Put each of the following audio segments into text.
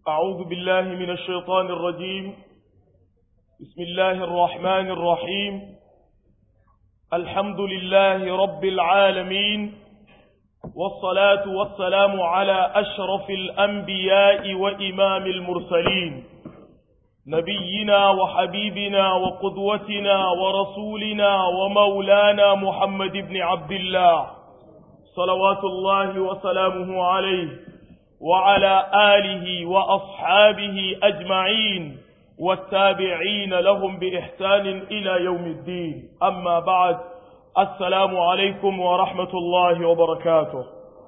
أعوذ بالله من الشيطان الرجيم. بسم الله الرحمن الرحيم. الحمد لله رب العالمين، والصلاة والسلام على أشرف الأنبياء وإمام المرسلين، نبينا وحبيبنا وقدوتنا ورسولنا ومولانا محمد بن عبد الله صلوات الله وسلامه عليه وعلى آله وأصحابه أجمعين والتابعين لهم بإحسان إلى يوم الدين. أما بعد، السلام عليكم ورحمة الله وبركاته.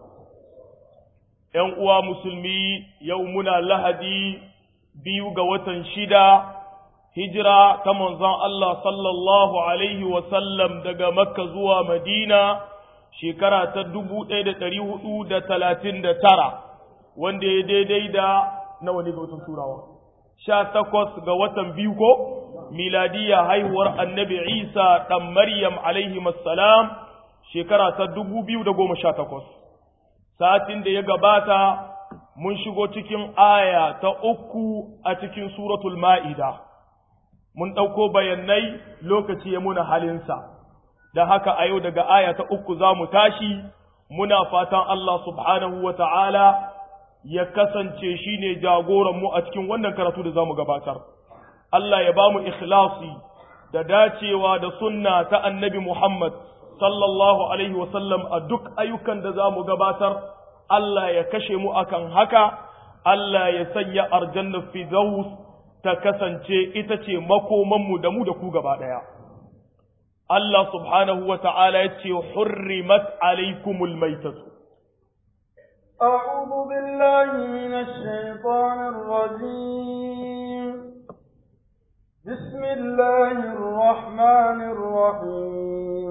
ينقوى مسلمي يومنا لهدي بيوغ وتنشدا هجرة تمنزان الله صلى الله عليه وسلم دقى مكة زوى مدينة شكرا تدبو ايدة تريه دا 39 wanda ya daidai da nawa ne ga watan turawa 18 ga watan biyu ko miladiya haihuwar annabi Isa dan Maryam alaihi assalam shekara ta 2018. satin da ya gabata mun shigo cikin aya ta 3 a cikin suratul Ma'ida, mun dauko bayanai lokaci ya muna halinsa, da haka a yau daga aya ta 3 za mu tashi. muna fatan Allah subhanahu wa ta'ala ya kasance shi ne jagoranmu a cikin wannan karatu da za mu gabatar. Allah ya ba mu ikhlasi da dacewa da sunna ta annabi Muhammad sallallahu alaihi wasallam a duk ayyukan da za mu gabatar. Allah ya kashe mu akan haka. Allah ya sanya aljanna firdaus ta kasance ita ce makomanmu da mu da ku gaba ɗaya. Allah subhanahu wa ta'ala ya ce hurrimat alaikumul maitatu. أعوذ بالله من الشيطان الرجيم. بسم الله الرحمن الرحيم.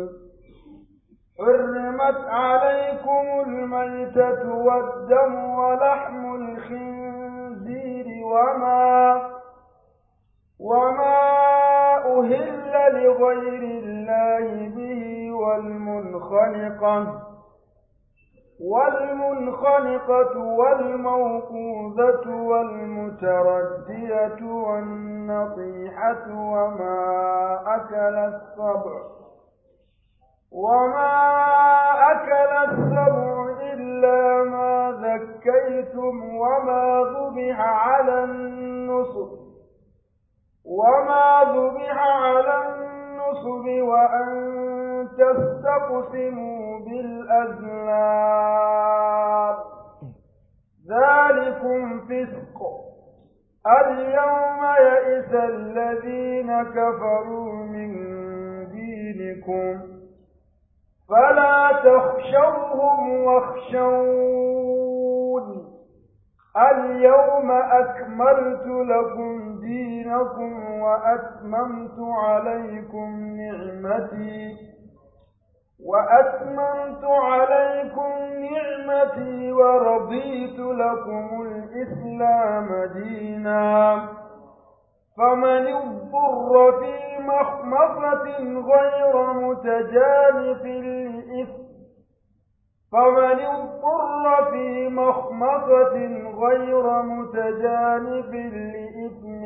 حرمت عليكم الميتة والدم ولحم الخنزير وما أهل لغير الله به والمنخنقة والموقوذة والمتردية والنطيحة وما أكل السبع إلا ما ذكيتم وما ذبح على النصب وأن تستقسموا بالأزلام، ذلكم فسق. اليوم يئس الذين كفروا من دينكم فلا تخشوهم واخشون. اليوم أكملت لكم دينكم وأتممت عليكم نعمتي ورضيت لكم الإسلام دينا. فمن اضطر في مخمصة غير متجانف لإثم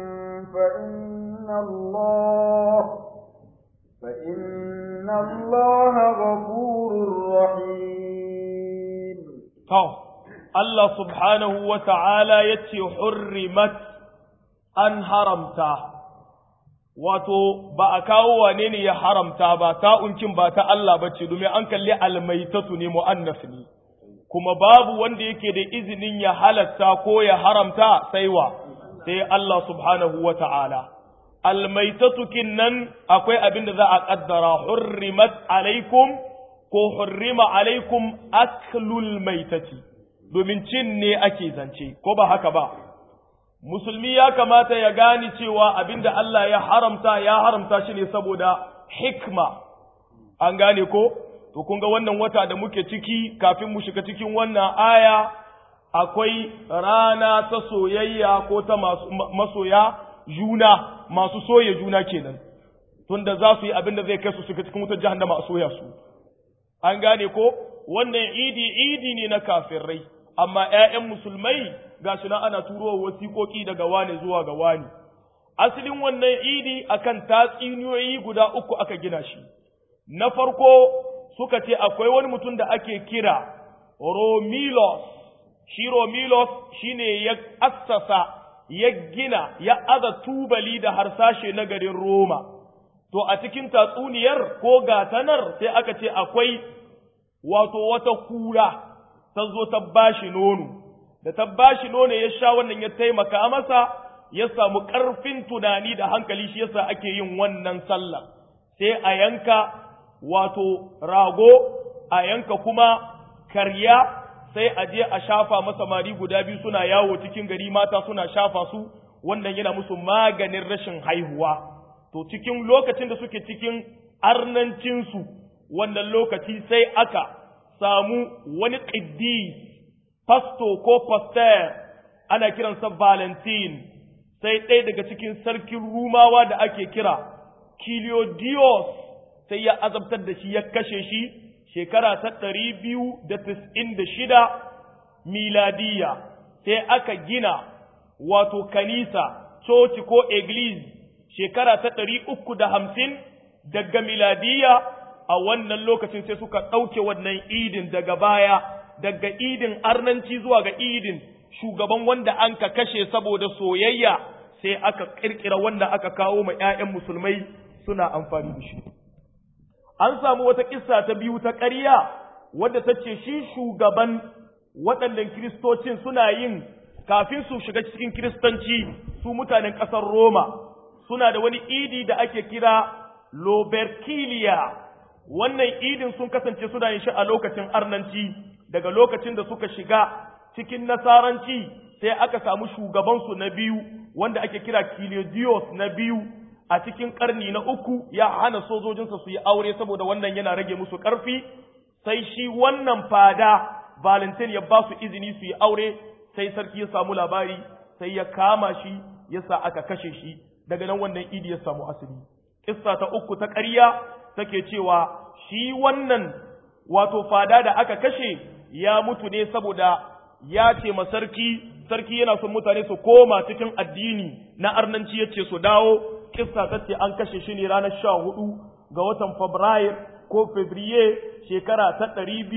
فإن الله غفور رحيم. الله سبحانه وتعالى يتي حرمت أن حرمتا، wato ba a kawo wane ne ya haramta ba, ta uncin ba ta Allah bace, domin an kalli almaitatu ne, mu'annas ne, kuma babu wanda yake da izinin ya halatta ko ya haramta sai Allah subhanahu wa ta'ala. Almaitatu kinnan akwai abin da za a kaddara hurrimat alaikum ko hurrima alaikum aklul maitati, domin cin ne ake zance, ko ba haka ba. Musulmi ya kamata ya gane cewa abinda Allah ya haramta shi ne saboda hikma. An gane ko? To kun ga wannan wata da muke ciki, kafin mu shiga cikin wannan aya akwai rana ta soyayya ko ta masoya juna, masu soya juna kenan, tunda za su yi abinda zai kai su shiga cikin wutar jahannama a soya su. An gane ko? Wannan idi ne na kafirai, amma ƴaƴan musulmai gashi nan ana turo wasiƙoƙi daga wani zuwa ga wani. Asalin wannan idi akan tatsuniyoyi guda uku aka gina shi. Na farko suka ce akwai wani mutum da ake kira Romulus. Shi Romulus shine ya assasa, ya gina, ya aza tubali da harsashe na garin Roma. To a cikin tatsuniyar ko gatanar sai aka ce akwai wato wata kura ta zo ta bashi nono. Da ta bashi nono ya sha wannan ya taimaka masa, ya samu ƙarfin tunani da hankali, shi yasa ake yin wannan sallah. Sai a yanka wato rago, a yanka kuma karya, sai a je a shafa masa mari guda biyu suna yawo cikin gari, mata suna shafa su, wannan yana musu maganin rashin haihuwa. To cikin lokacin da suke cikin arnancinsu, wannan lokaci sai aka samu wani ƙiddis, pasto ko pastor, ana kiransa Valentine, sai ɗaya daga cikin sarkin Rumawa da ake kira Kilodios sai ya azabtar da shi, ya kashe shi shekara ta 296 miladiya. Sai aka gina wato kanisa, coci ko eglise shekara ta 350 daga miladiya. A wannan lokacin sai suka ɗauke wannan idin daga baya, daga idin arnanci zuwa ga idin shugaban wanda an ka kashe saboda soyayya, sai aka kirkira wanda aka kawo ma ƴaƴan musulmai suna amfani da shi. An samu wata kissa ta biyu ta ƙarya wadda ta ce shi shugaban waɗannan kiristocin suna yin, kafin su shiga cikin kiristanci, su mutanen ƙasar Roma suna da wani idi da ake kira Loberkilia. Wannan idin sun kasance suna yin shi a lokacin arnanci. Daga lokacin da suka shiga cikin nasaranci sai aka samu shugabansu na biyu wanda ake kira Kilodios na biyu a cikin karni na uku, ya hana sojojinsa su yi aure saboda wannan yana rage musu ƙarfi. Sai shi wannan fada Valentine ya ba su izini su yi aure, sai sarki ya samu labari, sai ya kama shi, yasa aka kashe shi. Daga nan wannan idi ya samu asali. Kissa ta uku ta ƙarya take cewa shi wannan wato fada da aka kashe ya mutu ne saboda ya ce ma sarki yana son mutane su koma cikin addini na arnanci, yace su dawo. Kissa ta ce an kashe shi ne ranar 14 ga watan Fabrair ko Fevrier shekara ta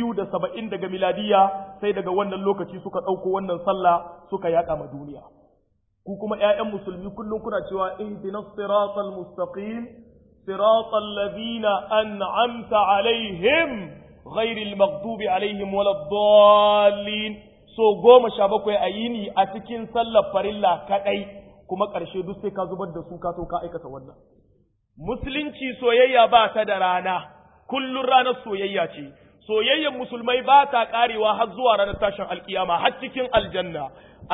270 daga miladiya. Sai daga wannan lokaci suka ɗauko wannan sallah suka yaɗa ma duniya. Ku kuma ƴaƴan musulmi kullum kuna cewa ihdinas siratal mustaqim siratal ladina an'amta alaihim ghairil maghdubi alaihim waladdallin. So 17 a yini a cikin sallar farilla kadai, kuma ƙarshe duk sai ka zubar da su ka so ka aikata wannan. Musulunci soyayya ba ta da rana, kullun ranar soyayya ce. Soyayyar musulmai ba ta karewa har zuwa ranar tashin alkiyama, har cikin aljanna.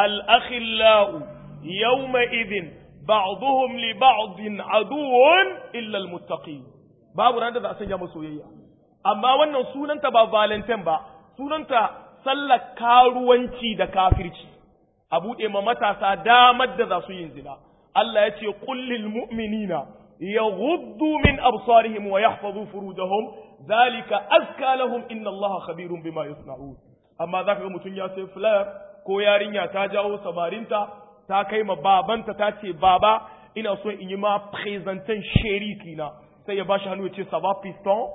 Al-akhillau yawma idhin ba'dhum li ba'din aduwwun illa al-muttaqin. Babu ranar da za a sanya musu soyayya. Amma wannan sunanta ba Valentine ba, sunanta sallar karuwanci da kafirci. A buɗe ma matasa damar da za su yin zina. Allah ya ce qul lil mu'minina yaghuddu min absarihim wa yahfazu furujahum zalika azka lahum inna Allaha khabirun bima yasna'un. Amma zaka ga mutun ya sai flyer ko yarinya ta jawo samarinta ta kai ma babanta ta ce baba ina so in yi ma presentation sheriki na, sai ya bashi hannu ya ce ça va piston.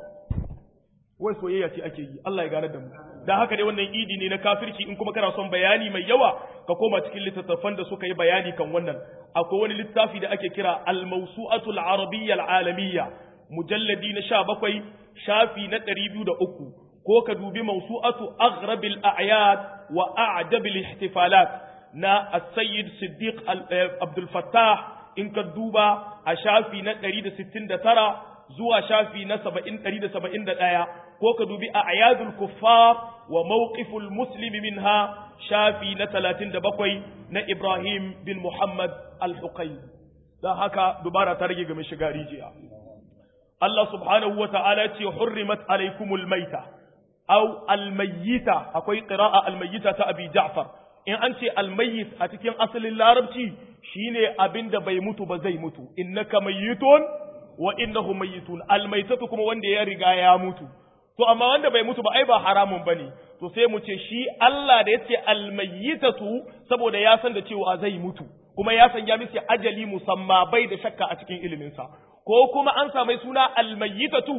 Wai soyayya ce ake yi, Allah ya gane da mu. Da haka dai wannan idi ne na kafirci. In kuma kana son bayani mai yawa ka koma cikin littattafan da suka yi bayani kan wannan. Akwai wani littafi da ake kira Al-Mawsu'atu Al-Arabiyya Al-Alamiyya, mujalladi na 17 shafi na 203, ko ka dubi Mawsu'atu Aghrabil A'yad wa A'jabil Ihtifalat na As-Sayyid Siddiq Abdul Fattah, in ka duba a shafi na 169 zuwa shafi na 171, ko ka dubi A'yadul Kuffar wa Mawqiful Muslimi minha shafi na 37 na Ibrahim bin Muhammad Al-Huqayb. Dan haka dubara ta rage ga mai shiga rijiya. Allah subhanahu wa ta'ala ce hurrimat alaykumul maita aw al-mayyita, akwai qira'a al-mayyita ta Abi Ja'far. In an ce al-mayyit a cikin asalin larabci shine abinda bai mutu ba zai mutu. Innaka mayyitun wa innahum mayyitun. Al-maitatu kuma wanda ya riga ya mutu. To amma wanda bai mutu ba ai ba haramun bane. to sai mu ce shi Allah da yace almayyitatu saboda ya san da cewa zai mutu kuma ya san ya misi ajali musamma bai da shakka a cikin ilimin sa ko kuma an samu suna almayyitatu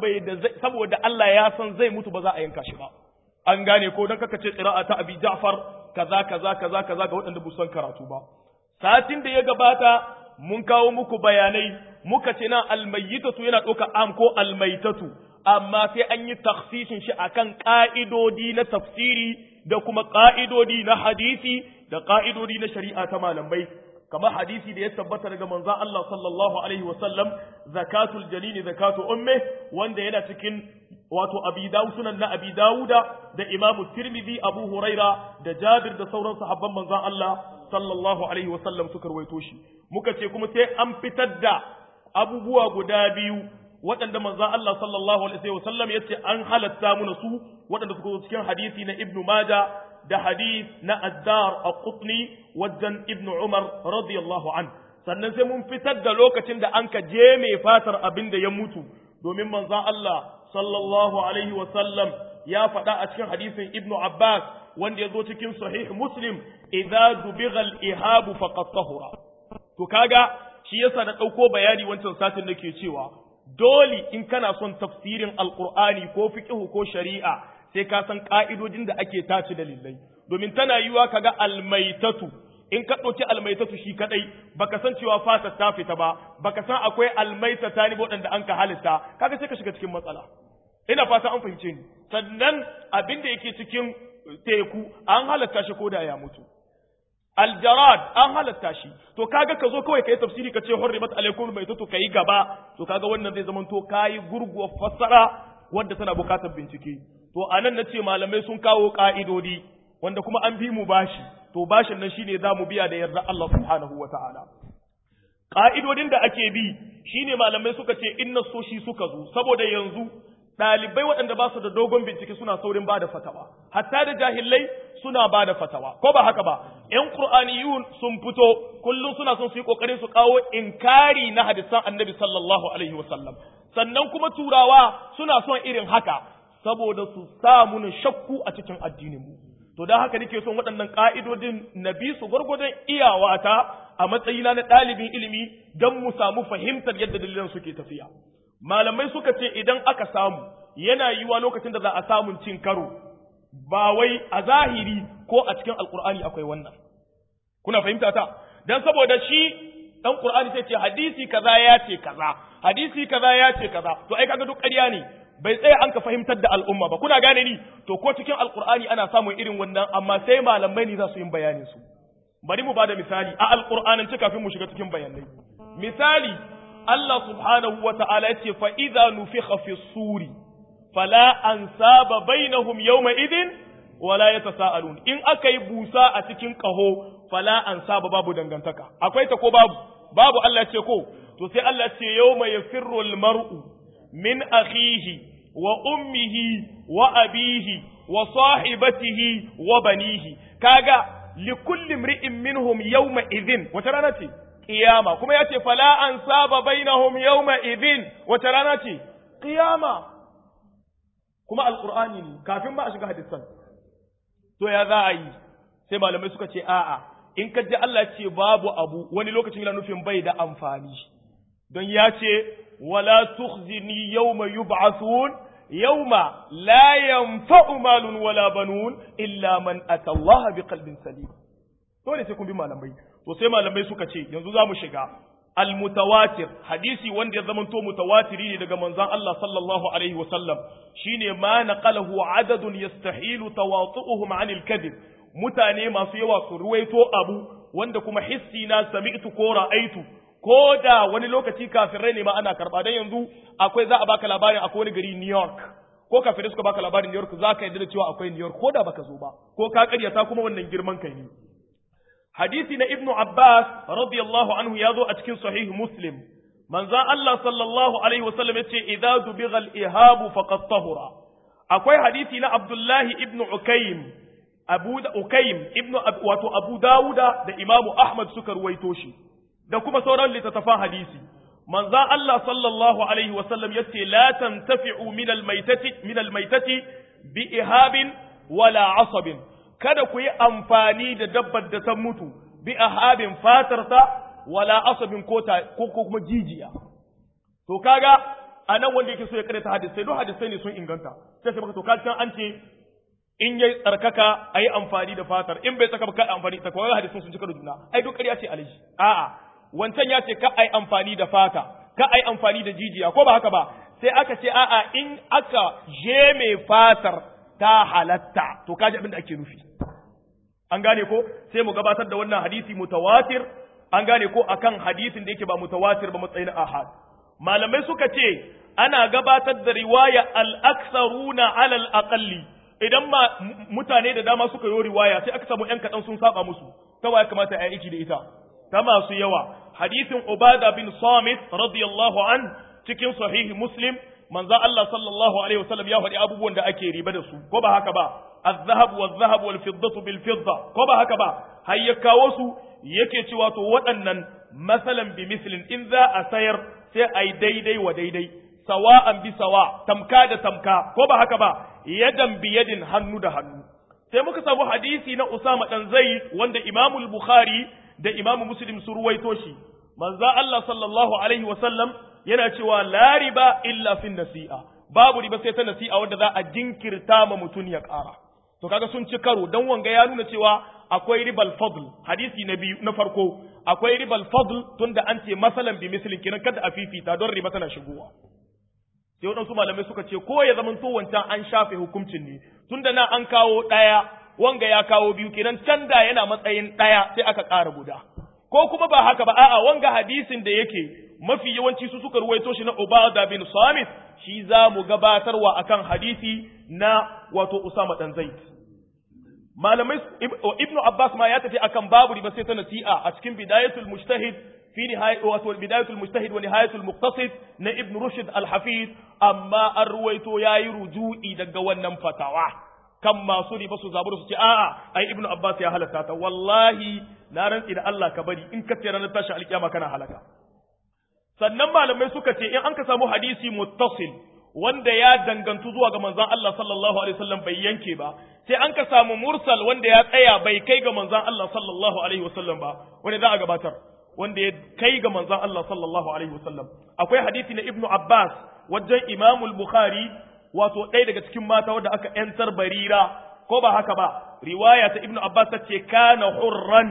saboda Allah ya san zai mutu ba za a yanka shi ba an gane ko dan kaka ce qira'ata abi ja'far kaza kaza kaza kaza ga waɗanda bu san karatu ba satin da ya gabata mun kawo muku bayanai muka ce nan almayyitatu yana ɗauka am ko almaitatu amma sai an yi takhsisin shi akan ƙa'idodi na tafsiri da kuma ƙa'idodi na hadisi da ƙa'idodi na shari'a ta malamai kamar hadisi da ya tabbata daga manzon Allah sallallahu alaihi wasallam zakatul janini zakatu umme wanda yana cikin wato Abi Dawud sunan na Abi Dawuda da Imam Tirmidhi Abu Huraira da Jabir da sauran sahabban manzon Allah sallallahu alaihi wasallam suka rawaito shi muka ce kuma sai an fitar da abubuwa guda biyu waɗanda manzon Allah sallallahu alaihi wasallam yace an halatta mu su waɗanda suka zo cikin hadisi na Ibn Majah da hadith na Addar al-Qutni wajen Ibn Umar radiyallahu an sannan sai mun fitar da lokacin da an ka je mai fatar abin da ya mutu domin manzon Allah sallallahu alaihi wasallam ya faɗa a cikin hadisin Ibn Abbas wanda ya zo cikin sahih Muslim idza dubigha al-ihab faqad tahura to kaga shi yasa na dauko bayani wancan satin nake cewa dole in kana son tafsirin alqur'ani ko fiqh ko shari'a sai ka san ka'idodin da ake tace dalilai domin tana yiwa kaga almaitatu in ka dauki almaitatu shi kadai baka san cewa fata ta fita ba baka san akwai almaitata ne waɗanda an ka halitta kaga sai ka shiga cikin matsala ina fata an fahimce ni sannan abin da yake cikin teku an halatta shi koda ya mutu aljarad an halatta shi to kaga ka zo kawai kai tafsiri ka ce hurrimat alaikum maitatu kai gaba to kaga wannan zai zama to kai gurguwar fassara wanda tana bukatar bincike to anan nace malamai sun kawo ka'idodi wanda kuma an bi mu bashi to bashin nan shine zamu biya da yarda Allah subhanahu wataala ka'idodin da ake bi shine malamai suka ce inna soshi suka zo saboda yanzu dalibai waɗanda ba su da dogon bincike suna saurin bada fatawa hatta da jahilai suna bada fatawa ko ba haka ba ƴan qur'aniyun sun fito kullum suna son su yi kokarin su kawo inkari na hadisan annabi sallallahu alaihi wasallam sannan kuma turawa suna son irin haka saboda su samu shakku a cikin addinin mu to dan haka nake son waɗannan ka'idodin nabi su gurgurdan iyawata a matsayina na ɗalibin ilimi dan mu samu fahimtar yadda dalilan suke tafiya malamai suka ce idan aka samu yana yiwa lokacin da za a samun cin karo ba wai a zahiri ko a cikin alkur'ani akwai wannan kuna fahimta ta dan saboda shi dan qur'ani sai ce hadisi kaza ya ce kaza hadisi kaza ya ce kaza to ai kaga duk ƙarya ne bai tsaya an ka fahimtar da al'umma ba kuna gane ni to ko cikin alkur'ani ana samun irin wannan amma sai malamai ne za su yin bayanin su bari mu bada misali a alkur'anin kafin mu shiga cikin bayanai misali Allah subhanahu wa ta'ala ce fa idza nufikha fi suri fala ansaba bainahum yawma idin wala yatasaalun in akai busa a cikin kaho fala ansaba babu dangantaka akwai ta ko babu Allah ce ko to sai Allah ce yawma yafirru almar'u min akhihi wa ummihi wa abihi wa sahibatihi wa banihi kaga likulli imri'in minhum yawma idhin wata rana ce qiyama kuma yace fala ansaba bainahum yawma idhin wata rana ce qiyama kuma alqur'ani ne kafin ba a shiga hadisan to ya za a yi sai malamai suka ce a'a in ka ji Allah ce babu abu wani lokacin yana nufin bai da amfani don ya ce wala tukhzini yawma yub'athun yawma la yanfa'u malun wala banun illa man ata Allah biqalbin salim dole sai kun bi malamai to sai malamai suka ce yanzu zamu shiga al-mutawatir hadisi wanda ya zamanto mutawatiri ne daga manzon Allah sallallahu alaihi wasallam shine ma naqalahu adadun yastahilu tawatu'uhum 'anil kadhib mutane masu yawa su ruwaito abu wanda kuma hissi na sami'tu ko ra'aitu ko da wani lokaci kafirai ne ma ana karba dan yanzu akwai za a baka labarin akwai wani gari New York ko kafirai suka baka labarin New York zaka yarda da cewa akwai New York ko da baka zo ba ko ka karyata kuma wannan girman kai ne hadisi na Ibn Abbas radiyallahu anhu ya zo a cikin sahih Muslim manzon Allah sallallahu alaihi wasallam yace idza dubigha al-ihabu faqad tahura akwai hadisi na Abdullah ibn Ukaym Abu Dawuda da Imam Ahmad suka ruwaito shi da kuma sauran littattafan hadisi manzon Allah sallallahu alaihi wasallam yace la tantafi'u min al-maitati bi ihabin wala asabin kada ku yi amfani da dabbar da ta mutu bi ahabin fatarta wala asabin ko kuma jijiya to kaga anan wanda yake so ya karanta hadisi don hadisi ne sun inganta sai maka to kaga an ce in yayi tsarkaka ayi amfani da fatar in bai tsaka ba kai amfani da kawai hadisin sun cika da juna ai duk ƙarya ce alaji a'a wancan ya ce ka ai amfani da fata ka ai amfani da jijiya ko ba haka ba sai aka ce a'a in aka je mai fatar ta halatta to kaji abin da ake nufi an gane ko sai mu gabatar da wannan hadisi mutawatir an gane ko akan hadisin da yake ba mutawatir ba matsayin ahad malamai suka ce ana gabatar da riwaya al-aktharuna ala al-aqalli idan ma mutane da dama suka yi riwaya sai aka samu ƴan kaɗan sun saba musu ta waya kamata a yi aiki da ita ta masu yawa hadisin Ubada bin Samit radiyallahu an cikin sahihi Muslim manzo Allah sallallahu alaihi wasallam ya faɗi abubuwan da ake riba da su ko ba haka ba az-zahab waz-zahab wal-fiddatu bil-fidda ko ba haka ba har ya kawo su yake cewa to waɗannan masalan bi mislin in za a sayar sai ai daidai wa daidai sawa'an bi sawa tamka da tamka ko ba haka ba yadan bi yadin hannu da hannu sai muka samu hadisi na Usama dan Zaid wanda Imam al-Bukhari da Imam Muslim su ruwaito shi manzo Allah sallallahu alaihi wasallam yana cewa la riba illa fi nasi'a babu riba sai ta nasi'a wanda za a jinkirta ma mutun ya ƙara to kaga sun ci karo dan wanga ya nuna cewa akwai ribal fadl hadisi na biyu na farko akwai ribal fadl tunda an ce masalan bi mislin kinan kada a fifita don riba tana shigowa sai waɗansu malamai suka ce ko ya zama to wancan an shafe hukuncin ne tunda na an kawo ɗaya wanga ya kawo biyu kenan can da yana matsayin ɗaya sai aka ƙara guda ko kuma ba haka ba a'a wanga hadisin da yake mafi yawanci su suka ruwaito shi na Ubada bin Samit shi za mu gabatarwa akan hadisi na wato Usama dan Zaid malamai Ibn Abbas ma ya tafi akan babu riba sai ta nasi'a a cikin bidayatul mujtahid في نهاية بداية المجتهد ونهاية المقتصد نا ابن رشد الحفيظ أما الرويتو ياي رجوعي دقا ونم فتاوى كما سوري بسو زابر سوتي أي ابن عباس يا هلكاتا والله نارن إلى الله كبري إن كثيرا نتاشا القيامة كان هلكا sannan malamai suka ce in an ka samu hadisi muttasil wanda ya dangantu zuwa ga manzon Allah sallallahu alaihi wasallam bai yanke ba sai an ka samu mursal wanda ya tsaya bai kai ga manzon Allah sallallahu alaihi wasallam ba wanda za a gabatar wanda ya kai ga manzon Allah sallallahu alaihi wasallam akwai hadisi na Ibn Abbas wajen Imam al-Bukhari wato ɗaya daga cikin mata wanda aka yantar barira ko ba haka ba riwaya ta Ibn Abbas tace kana hurran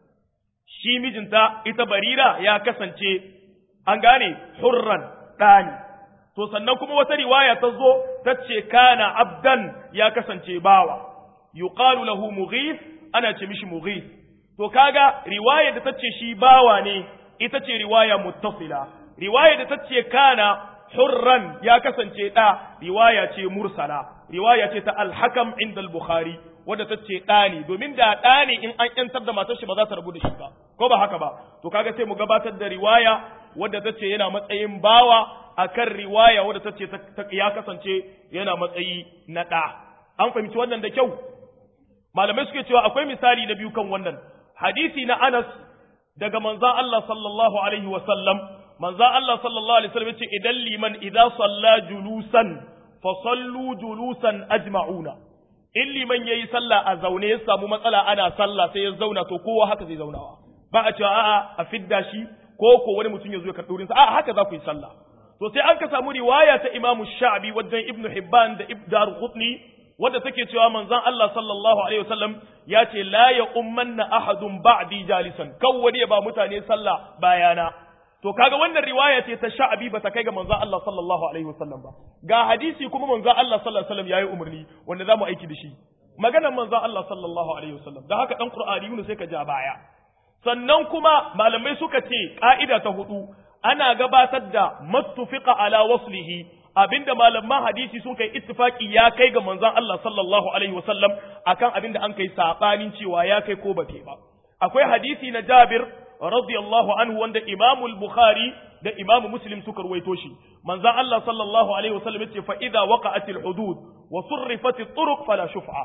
shi mijinta ita barira ya kasance an gane hurran ɗani to sannan kuma wata riwaya ta zo tace kana abdan ya kasance bawa yuqalu lahu mughith ana ce mishi mughith to kaga riwaya da tace shi bawa ne ita ce riwaya muttasila riwaya da tace kana hurran ya kasance da riwaya ce mursala riwaya ce ta al-hakam inda al-bukhari wanda tace da ne domin da da ne in an yantar da matar shi ba za ta rabu da shi ba ko ba haka ba to kaga sai mu gabatar da riwaya wanda tace yana matsayin bawa akan riwaya wanda tace ya kasance yana matsayi na da an fahimci wannan da kyau malamai suke cewa akwai misali na biyu kan wannan hadisi na Anas daga manzon Allah sallallahu alaihi wasallam manzon Allah sallallahu alaihi wasallam yace idan liman idza salla julusan fa sallu julusan ajma'una in liman yayi sallah a zaune ya samu matsala ana sallah sai ya zauna to kowa haka zai zaunawa ba a cewa a'a a fidda shi ko wani mutum ya zo ya karɓi wurinsa a'a haka za ku yi sallah to sai an ka samu riwaya ta Imam Sha'bi wajen Ibn Hibban da Ibn Darqutni wadda take cewa manzon Allah sallallahu alaihi wasallam ya ce la ya ummanna ahadun ba'di jalisan kawwani ya ba mutane sallah bayana to kaga wannan riwaya ce ta Sha'bi ba ta kai ga manzon Allah sallallahu alaihi wasallam ba ga hadisi kuma manzon Allah sallallahu alaihi wasallam yayi umarni wanda zamu aiki da shi maganar manzon Allah sallallahu alaihi wasallam da haka dan Qur'ani ne sai ka ja baya sannan kuma malamai suka ce ka'ida ta hudu ana gabatar da mattufiqa ala waslihi abinda malaman hadisi sun kai ittifaki ya kai ga manzon Allah sallallahu alaihi wasallam akan abinda an kai sabanin cewa ya kai ko bate ba akwai hadisi na Jabir radiyallahu anhu wanda Imam al-Bukhari da Imam Muslim suka ruwaito shi manzon Allah sallallahu alaihi wasallam yace fa idza waqa'atil hudud wa surrifatit turuq fala shuf'a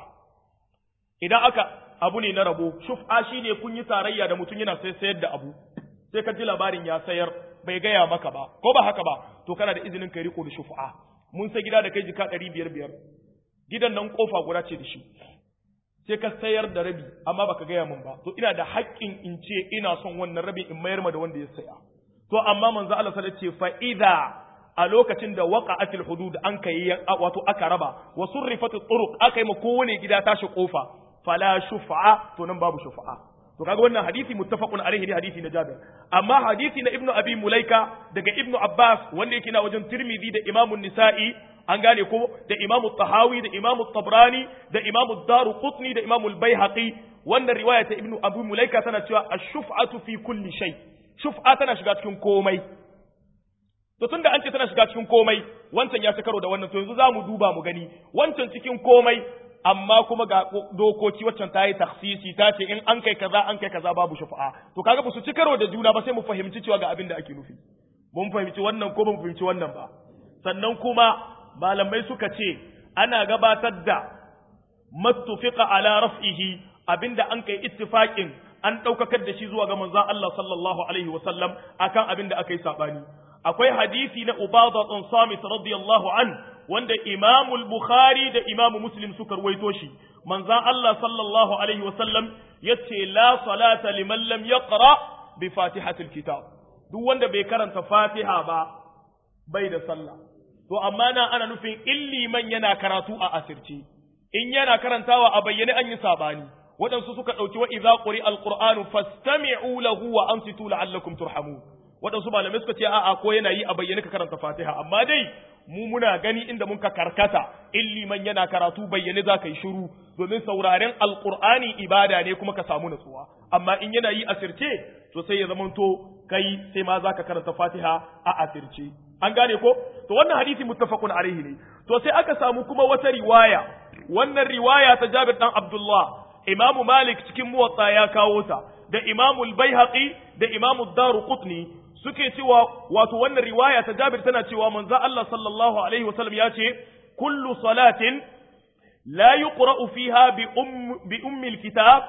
idan aka abu ne na rabo shuf'a shine kun yi tarayya da mutum yana sayar da abu sai ka ji labarin ya sayar bai gaya maka ba ko ba haka ba to kana da izinin kai riko da shuf'a mun sai gida da kai jika 500 gidan nan kofa guda ce da shi sai ka sayar da rabi amma baka gaya min ba to ina da haƙƙin in ce ina son wannan rabin in mayar ma da wanda ya saya to amma manzo Allah sallallahu alaihi wasallam ce fa idza a lokacin da waqa'atil hudud an kai wato aka raba wa surrifat turuq aka yi ma kowane gida tashi kofa fala shuf'a to nan babu shuf'a to kaga wannan hadisi muttafaqun alaihi ne hadisi na Jabir amma hadisi na Ibn Abi Mulaika daga Ibn Abbas wanda yake na wajen Tirmidhi da Imam An-Nisa'i an gane ko da Imam Tahawi da Imam Tabrani da Imam Daruqutni da Imam Al-Baihaqi wannan riwaya ta Ibn Abi Mulaika tana cewa ash-shuf'atu fi kulli shay shuf'a tana shiga cikin komai to tunda an ce tana shiga cikin komai wancan ya ci karo da wannan to yanzu zamu duba mu gani wancan cikin komai amma kuma ga dokoki waccan ta yi takhsisi ta ce in an kai kaza babu shufa'a to kaga ba su ci karo da juna ba sai mu fahimci cewa ga abin da ake nufi mun fahimci wannan ko mun fahimci wannan ba sannan kuma malamai suka ce ana gabatar da mattufiqa ala raf'ihi abinda an kai ittifaqin an daukakar da shi zuwa ga manzon Allah sallallahu alaihi wasallam akan abinda aka yi sabani akwai hadisi na Ubadah bin Samit radiyallahu an wanda Imam al-Bukhari da Imam Muslim suka ruwaito shi manzon Allah sallallahu alaihi wasallam yace la salata liman lam yaqra bi fatihatil kitab duk wanda bai karanta Fatiha ba bai da sallah to amma na ana nufin illiman yana karatu a asirce in yana karantawa a bayyane an yi sabani waɗansu suka ɗauki wa idza quri al-qur'anu fastami'u lahu wa ansitu la'allakum turhamun waɗansu malamai suka ce a'a ko yana yi a bayyane ka karanta Fatiha amma dai mu muna gani inda mun ka karkata illiman yana karatu bayyane za ka yi shiru domin sauraren alqur'ani ibada ne kuma ka samu natsuwa amma in yana yi asirce to sai ya zamanto kai sai ma za ka karanta Fatiha a asirce an gane ko to wannan hadisi muttafaqun alaihi ne to sai aka samu kuma wata riwaya wannan riwaya ta Jabir dan Abdullah Imam Malik cikin Muwatta ya kawo ta da Imam al-Baihaqi da Imam ad-Daruqutni suke cewa wato wannan riwaya ta Jabir tana cewa manzo Allah sallallahu alaihi wasallam ya ce kullu salatin la yuqra'u fiha bi ummi al-kitab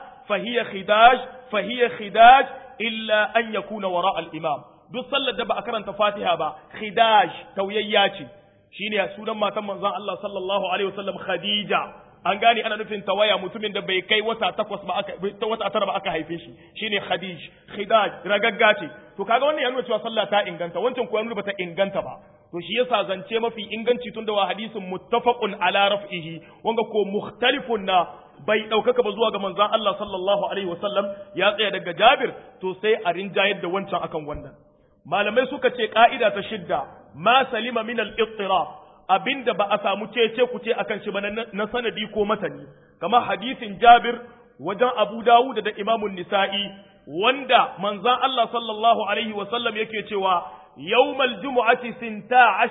fa hiya khidaj illa an yakuna wara al-imam duk sallar da ba a karanta Fatiha ba khidaj tauyayya ce shine sunan matan manzon Allah sallallahu alaihi wasallam Khadija an gane ana nufin tawaya mutumin da bai kai wata 8 ba wata 9 ba aka haife shi shine khidaj ragagga ce to kaga wannan ya nuna cewa sallah ta inganta wancan ko ya nuna bata inganta ba to shi yasa zance mafi inganci tun da wa hadisin muttafaqun ala raf'ihi wanga ko mukhtalifun na bai daukaka ba zuwa ga manzon Allah sallallahu alaihi wasallam ya tsaya daga Jabir to sai a rinjayar da wancan akan wannan malamai suka ce ka'ida ta shidda ma salima min al-ittirab abinda ba a samu cece ku ce akan shi ba na sanadi ko matani kamar hadisin Jabir wajen Abu Dawud da Imam Nisa'i wanda manzon Allah sallallahu alaihi wasallam yake cewa yawmal jumu'ati 12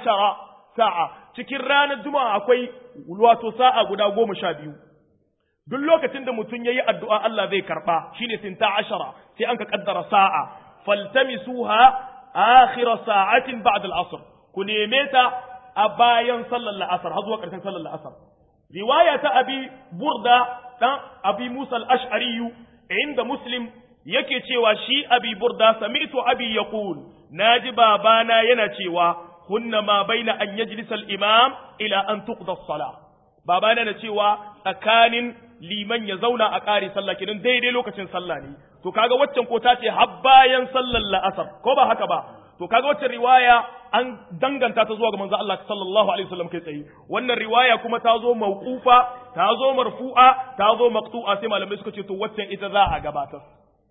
sa'a cikin ranar juma'a akwai wato sa'a guda 12 duk lokacin da mutum yayi addu'a Allah zai karba shine 12 sai an ka kaddara sa'a faltamisuha akhir sa'atin ba'da al-'asr ku neme ta a bayan sallar la'asar har zuwa ƙarshen sallar la'asar riwaya ta abi burda dan abi musa al-ash'ari inda muslim yake cewa shi abi burda sami'tu abi yaqul naji babana yana cewa hunna ma baina an yajlisa al-imam ila an tuqda as-salah babana na cewa tsakanin liman ya zauna a ƙari sallah kidan daidai lokacin sallah ne to kaga waccan ko ta ce har bayan sallar la'asar ko ba haka ba to kaga waccan riwaya an danganta ta zuwa ga manzo Allah sallallahu alaihi wasallam kai tsaye wannan riwaya kuma ta zo mauqufa ta zo marfu'a ta zo maqtu'a sai malamai suka ce to waccan ita za a gabatar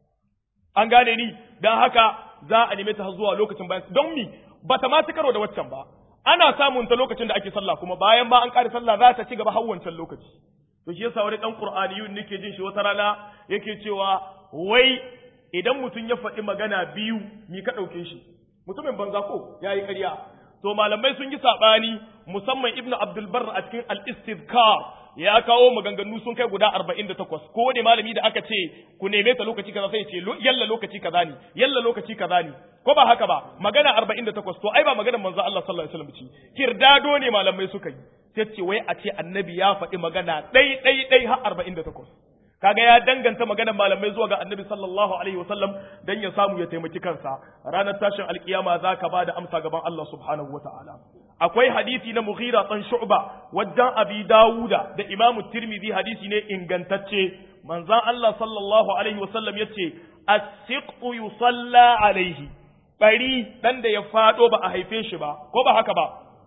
an gane ni dan haka za a neme ta zuwa lokacin bayan don mi bata ma ta karo da waccan ba ana samun ta lokacin da ake sallah kuma bayan ba an kare sallah za ta ci gaba har wancan lokaci to shi yasa wani dan qur'aniyun nake jin shi wata rana yake cewa wai idan mutum ya faɗi magana biyu mi ka ɗauke shi mutumin banza ko yayi ƙarya to malamai sun yi sabani musamman ibnu abdul barr a cikin al-istidkar ya kawo maganganu sun kai guda 48 ko ne malami da aka ce ku neme ta lokaci kaza sai ce yalla lokaci kaza ne yalla lokaci kaza ne ko ba haka ba magana 48 to ai ba maganar manzo Allah sallallahu alaihi wasallam ce kirdado ne malamai suka yi sai ce wai a ce annabi ya faɗi magana ɗai har 48 kaga ya danganta maganar malamai zuwa ga annabi sallallahu alaihi wasallam dan ya samu ya taimaki kansa ranar tashin alkiyama zaka bada amsa gaban Allah subhanahu wataala akwai hadisi na Mughira dan Shu'ba wajen Abi Dawuda da Imam Tirmidhi hadisi ne ingantacce manzon Allah sallallahu alaihi wasallam yace as-siqtu yusalla alaihi bari dan da ya fado ba a haife shi ba ko ba haka ba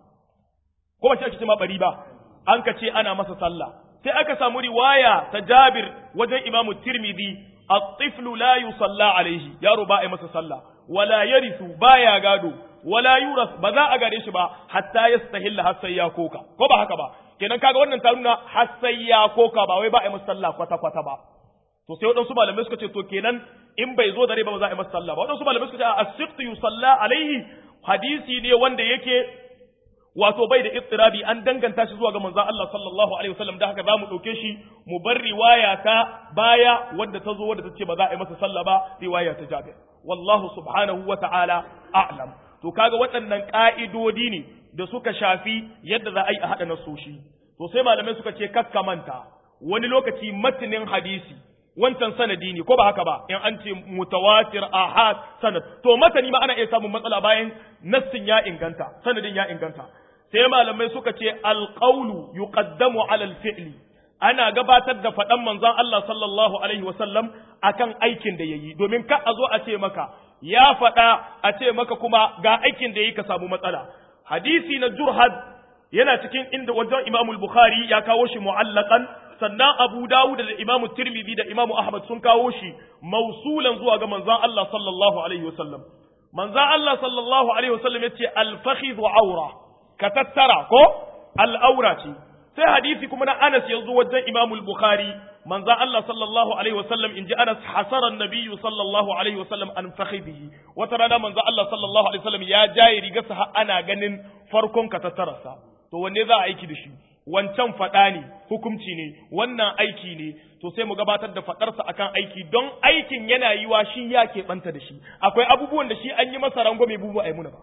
ko ba ce ma bari ba an ka ce ana masa sallah sai aka samu riwaya ta Jabir wajen Imam Tirmidhi at-tiflu la yusalla alaihi yaro ba ai masa sallah wala yarithu baya gado wala yuras ba za a gare shi ba hatta yastahilla har sai ya koka ko ba haka ba kenan kaga wannan ta nuna har sai ya koka ba wai ba ai masa sallah kwata kwata ba to sai wadansu malamai suka ce to kenan in bai zo da rai ba za a yi masa sallah ba wadansu malamai suka ce as-siqtu yusalla alaihi hadisi ne wanda yake wato bai da ittirabi an danganta shi zuwa ga manzon Allah sallallahu alaihi wasallam da haka zamu dauke shi mu bar riwaya ta baya wadda ta zo wadda ta ce ba za a yi masa sallah ba riwaya ta Jabir wallahu subhanahu wa ta'ala a'lam to kaga waɗannan ka'idodi ne da suka shafi yadda za a yi a hada nasoshi to sai malamai suka ce kakkamanta wani lokaci matinin hadisi wancan sanadi ne ko ba haka ba in an ce mutawatir ahad sanad to matani ma ana iya samun matsala bayan nassin ya inganta sanadin ya inganta sai malamai suka ce alqawlu yuqaddamu ala alfi'li ana gabatar da faɗan manzon Allah sallallahu alaihi wasallam akan aikin da yayi domin ka a zo a ce maka ya faɗa a ce maka kuma ga aikin da yayi ka samu matsala hadisi na Jurhad yana cikin inda wajen Imam al-Bukhari ya kawo shi mu'allaqan sannan Abu Dawud da Imam Tirmidhi da Imam Ahmad sun kawo shi mausulan zuwa ga manzon Allah sallallahu alaihi wasallam manzon Allah sallallahu alaihi wasallam yace al-fakhidhu awra ka tattara ko al-awra ce sai hadisi kuma na Anas yanzu wajen Imam al-Bukhari manzon Allah sallallahu alaihi wasallam inji Anas hasara an-nabiy sallallahu alaihi wasallam an fakhidhihi wata rana manzon Allah sallallahu alaihi wasallam ya jaye rigarsa har ana ganin farkon ka tattararsa to wanne za a aiki da shi wancan faɗa ne hukunci ne wannan aiki ne to sai mu gabatar da faɗarsa akan aiki don aikin yana yiwa shi ya keɓanta da shi akwai abubuwan da shi an yi masa rangwame bubu a yi muna ba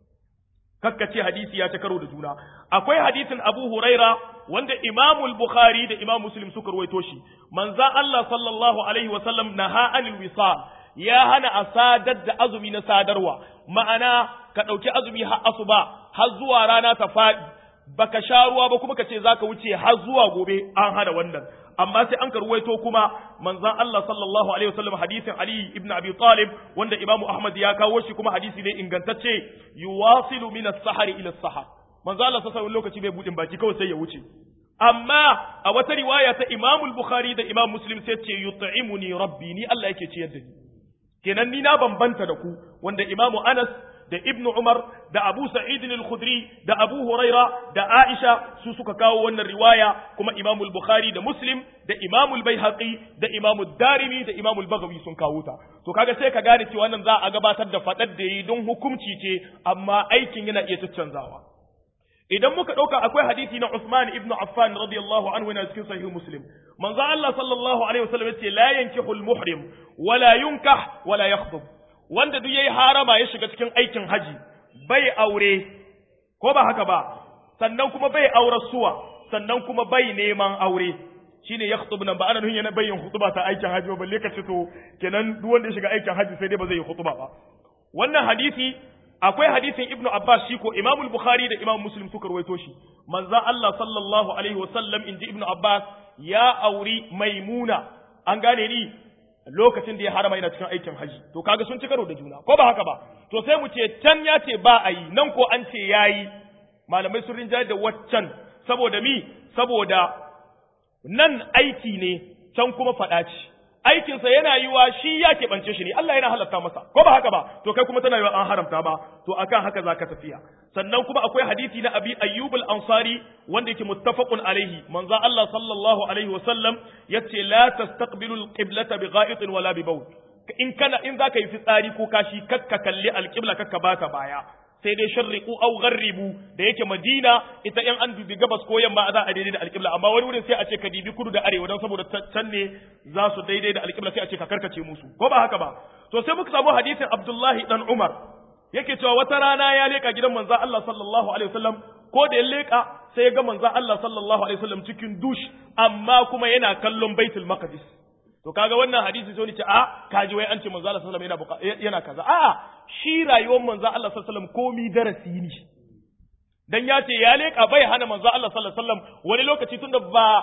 kakkace hadisi ya ta karo da juna akwai hadisin Abu Huraira wanda Imam Bukhari da Imam Muslim suka rawaito shi manzo Allah sallallahu alaihi wasallam naha anil wisal ya hana asadar da azumi na sadarwa ma'ana ka dauki azumi har asuba har zuwa rana ta fadi baka sha ruwa ba kuma kace zaka wuce har zuwa gobe an hana wannan amma sai an karwaito kuma manzon Allah sallallahu alaihi wasallam hadisin Ali ibn Abi Talib wanda Imam Ahmad ya kawo shi kuma hadisi ne ingantacce yuwasilu min as-sahar ila as-sahar manzon Allah sallallahu alaihi lokaci bai budin baki kawai sai ya wuce amma a wata riwaya ta Imam al-Bukhari da Imam Muslim sai ce yut'imuni rabbi ni Allah yake ciyar da ni kenan ni na bambanta da ku wanda Imam Anas da Ibn Umar da Abu Sa'id al-Khudri da Abu Huraira da Aisha su suka kawo wannan riwaya kuma Imam al-Bukhari da Muslim da Imam al-Baihaqi da Imam ad-Darimi da Imam al-Baghawi sun kawo ta to kaga sai ka gane cewa wannan za a gabatar da fadar da yi don hukunci ce amma aikin yana iya canzawa idan muka dauka akwai hadisi na Uthman ibn Affan radiyallahu anhu yana cikin sahih Muslim manzo Allah sallallahu alaihi wasallam yace la yankihu al-muhrim wala yunkah wala yakhdhub wanda duk yayi harama ya shiga cikin aikin haji bai aure ko ba haka ba sannan kuma bai aurar suwa sannan kuma bai neman aure shine yakhtub nan ba ana nuna yana bayin khutba ta aikin haji ba balle ka ce to kenan duk wanda ya shiga aikin haji sai dai ba zai yi khutba ba wannan hadisi akwai hadisin Ibn Abbas shi ko Imam al-Bukhari da Imam Muslim suka rawaito shi manzo Allah sallallahu alaihi wasallam inji Ibn Abbas ya auri Maimuna an gane ni lokacin da ya harama yana cikin aikin haji to kaga sun ci karo da juna ko ba haka ba to sai mu ce can ya ce ba a yi nan ko an ce yayi malamai sun rinjaye da waccan saboda mi saboda nan aiki ne can kuma faɗa ce aikinsa yana yiwa shi ya keɓance shi ne Allah yana halatta masa ko ba haka ba to kai kuma tana yiwa an haramta ba to akan haka zaka tafiya sannan kuma akwai hadisi na Abi Ayyub al-Ansari wanda yake muttafaqun alaihi manzo Allah sallallahu alaihi wasallam yace la tastaqbilu al-qiblata bigha'itin wala bibawl in zaka yi fitsari ko kashi kakka kalli al-qibla kakka bata baya sai dai sharriqu aw gharribu da yake Madina ita in an dubi gabas ko yamma za a daidai da alqibla amma wani wurin sai a ce ka dibi kudu da arewa dan saboda can ne za su daidai da alqibla sai a ce ka karkace musu ko ba haka ba to sai muka samu hadisin Abdullahi dan Umar yake cewa wata rana ya leka gidan manzo Allah sallallahu alaihi wasallam ko da ya leka sai ya ga manzo Allah sallallahu alaihi wasallam cikin dush amma kuma yana kallon Baitul Maqdis to kaga wannan hadisi sai ni ce kaji wai an ce manzo Allah sallallahu alaihi wasallam yana kaza shi rayuwar manzo Allah sallallahu alaihi wasallam komi darasi ne dan ya ce ya leka bai hana manzo Allah sallallahu alaihi wasallam wani lokaci tunda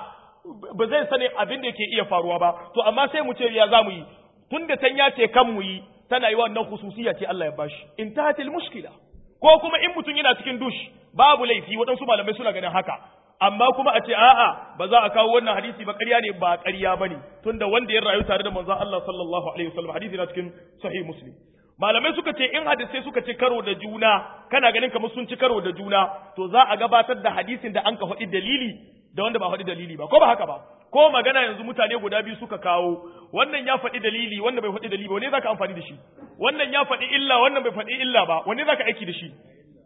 ba zai sani abin da yake iya faruwa ba to amma sai mu ce ya zamu yi tunda tan ya ce kan mu yi tana yi wannan khususiyya ce Allah ya bashi intahatil mushkila ko kuma in mutun yana cikin dush babu laifi wadansu malamai suna ganin haka amma kuma a ce a'a ba za a kawo wannan hadisi ba ƙarya ne ba ƙarya bane tunda wanda ya rayu tare da manzo Allah sallallahu alaihi wasallam hadisi na cikin sahih muslim malamai suka ce in hadisai suka ci karo da juna kana ganin kamar sun ci karo da juna to za a gabatar da hadisin da an ka faɗi dalili da wanda ba faɗi dalili ba ko ba haka ba ko magana yanzu mutane guda biyu suka kawo wannan ya faɗi dalili wannan bai faɗi dalili ba wanne zaka amfani da shi wannan ya faɗi illa wannan bai faɗi illa ba wanne zaka aiki da shi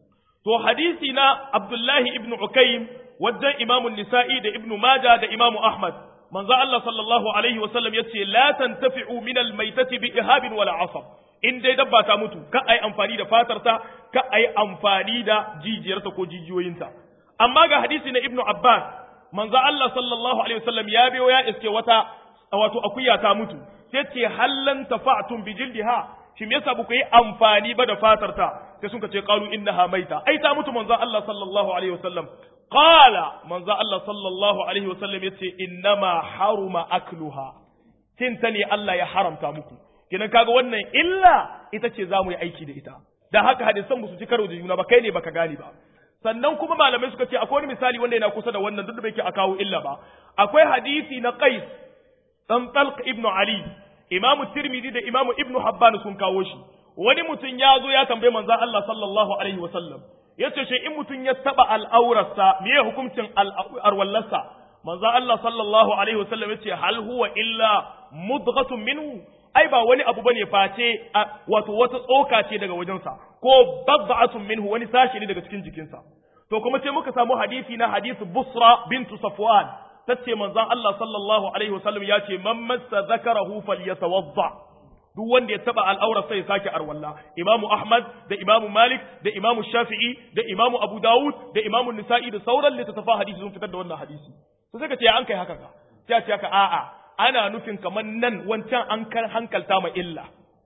to hadisi na Abdullahi ibn Ukaym wajen Imam Nisa'i da Ibn Majah da Imam Ahmad manzo Allah sallallahu alaihi wasallam yace la tantafi'u min al-maytati bi ihabin wala 'asab in dai dabba ta mutu ka ai amfani da fatarta ka ai amfani da jijiyarta ko jijiyoyinta amma ga hadisi na Ibn Abbas manzo Allah sallallahu alaihi wasallam ya biyo ya iske wata wato akuya ta mutu sai ce hallan tafa'tum bi jildiha shin yasa ba ku yi amfani ba da fatarta sai sun ce qalu innaha maita ai ta mutu manzo Allah sallallahu alaihi wasallam qala manzo Allah sallallahu alaihi wasallam yace innama haruma akluha tinta ne Allah ya haramta muku kenan kaga wannan illa ita ce zamu yi aiki da ita dan haka hadisan musu ci karo da juna ba kai ne baka gane ba sannan kuma malamai suka ce akwai wani misali wanda yana kusa da wannan duk da bai ke a kawo illa ba akwai hadisi na Qais dan Talq ibn Ali Imam Tirmidhi da Imam Ibn Habban sun kawo shi wani mutum ya zo ya tambaye manzon Allah sallallahu alaihi wasallam yace shi in mutum ya taba al'aurarsa meye hukuncin al'arwallarsa manzon Allah sallallahu alaihi wasallam yace hal huwa illa mudghatun minhu ai ba wani abu bane face wato wata tsoka ce daga wajensa ko bad'atun minhu wani sashi ne daga cikin jikinsa to kuma sai muka samu hadisi na hadisi Busra bintu Safwan tace manzon Allah sallallahu alaihi wasallam ya ce man massa zakarahu falyatawadda duk wanda ya taba al'aura sai ya sake arwalla Imam Ahmad da Imam Malik da Imam Shafi'i da Imam Abu Dawud da Imam Nisa'i da sauran littattafan hadisi sun fitar da wannan hadisi to sai ka ce an kai haka ka sai a ce haka a'a ana nufin kamar nan wancan an hankalta ma illa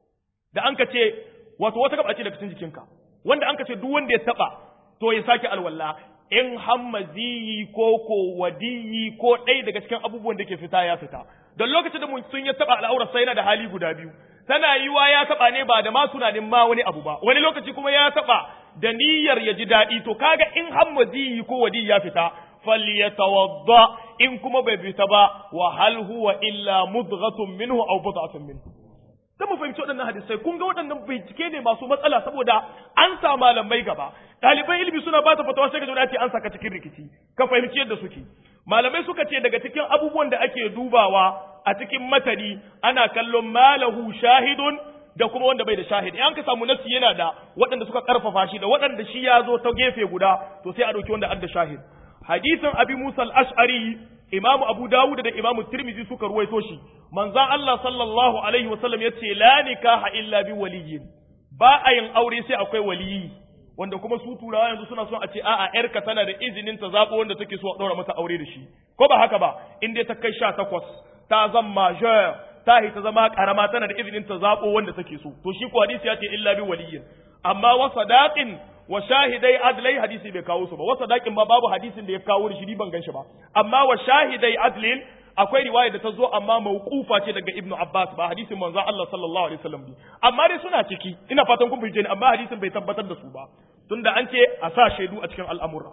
da an ka ce wato wata gaba ce daga cikin jikinka wanda an ka ce duk wanda ya taba to ya sake alwala in hammaziyi ko wadiyi ko ɗaya daga cikin abubuwan da ke fita ya fita don lokacin da sun ya taba al'aurar sai yana da hali guda biyu tana yiwa ya taba ne ba da ma tunanin ma wani abu ba wani lokaci kuma ya taba da niyyar ya ji daɗi to kaga in hammaziyi ko wadiyi ya fita falyatawadda in kuma bai fita ba wa hal huwa illa mudghatun minhu aw bud'atun minhu dan mu fahimci waɗannan hadisai kun ga waɗannan bincike ne masu matsala saboda an sa malamai gaba ɗaliban ilimi suna ba ta fatawa sai ka zo ce an saka cikin rikici ka fahimci yadda suke malamai suka ce daga cikin abubuwan da ake dubawa a cikin matani ana kallon malahu shahidun da kuma wanda bai da shahidi an ka samu nasi yana da waɗanda suka karfafa shi da waɗanda shi ya zo ta gefe guda to sai a ɗauki wanda an da shahid hadisin abi Musa al-Ash'ari Imam Abu Dawud da Imam Tirmidhi suka ruwaito shi manzon Allah sallallahu alaihi wasallam yace la nikaha illa bi waliyyin ba a yin aure sai akwai waliyi wanda kuma su turawa yanzu suna son a ce a'a yarka tana da izinin ta zabo wanda take so a daura mata aure da shi ko ba haka ba in dai ta kai 18 ta zama major ta zama karama tana da izinin ta zabo wanda take so to shi ko hadisi yace illa bi waliyyin amma wa sadaqin wa shahidai adlai hadisi bai kawo su ba wa sadaqin ba babu hadisin da ya kawo shi ban ganshi ba amma wa shahidai adlin akwai riwaya da ta zo amma mauqufa ce daga Ibn Abbas ba hadisin manzo Allah sallallahu alaihi wasallam amma dai suna ciki ina fatan kun fahimce ni amma hadisin bai tabbatar da su ba tunda an ce a sa shaidu a cikin al'amura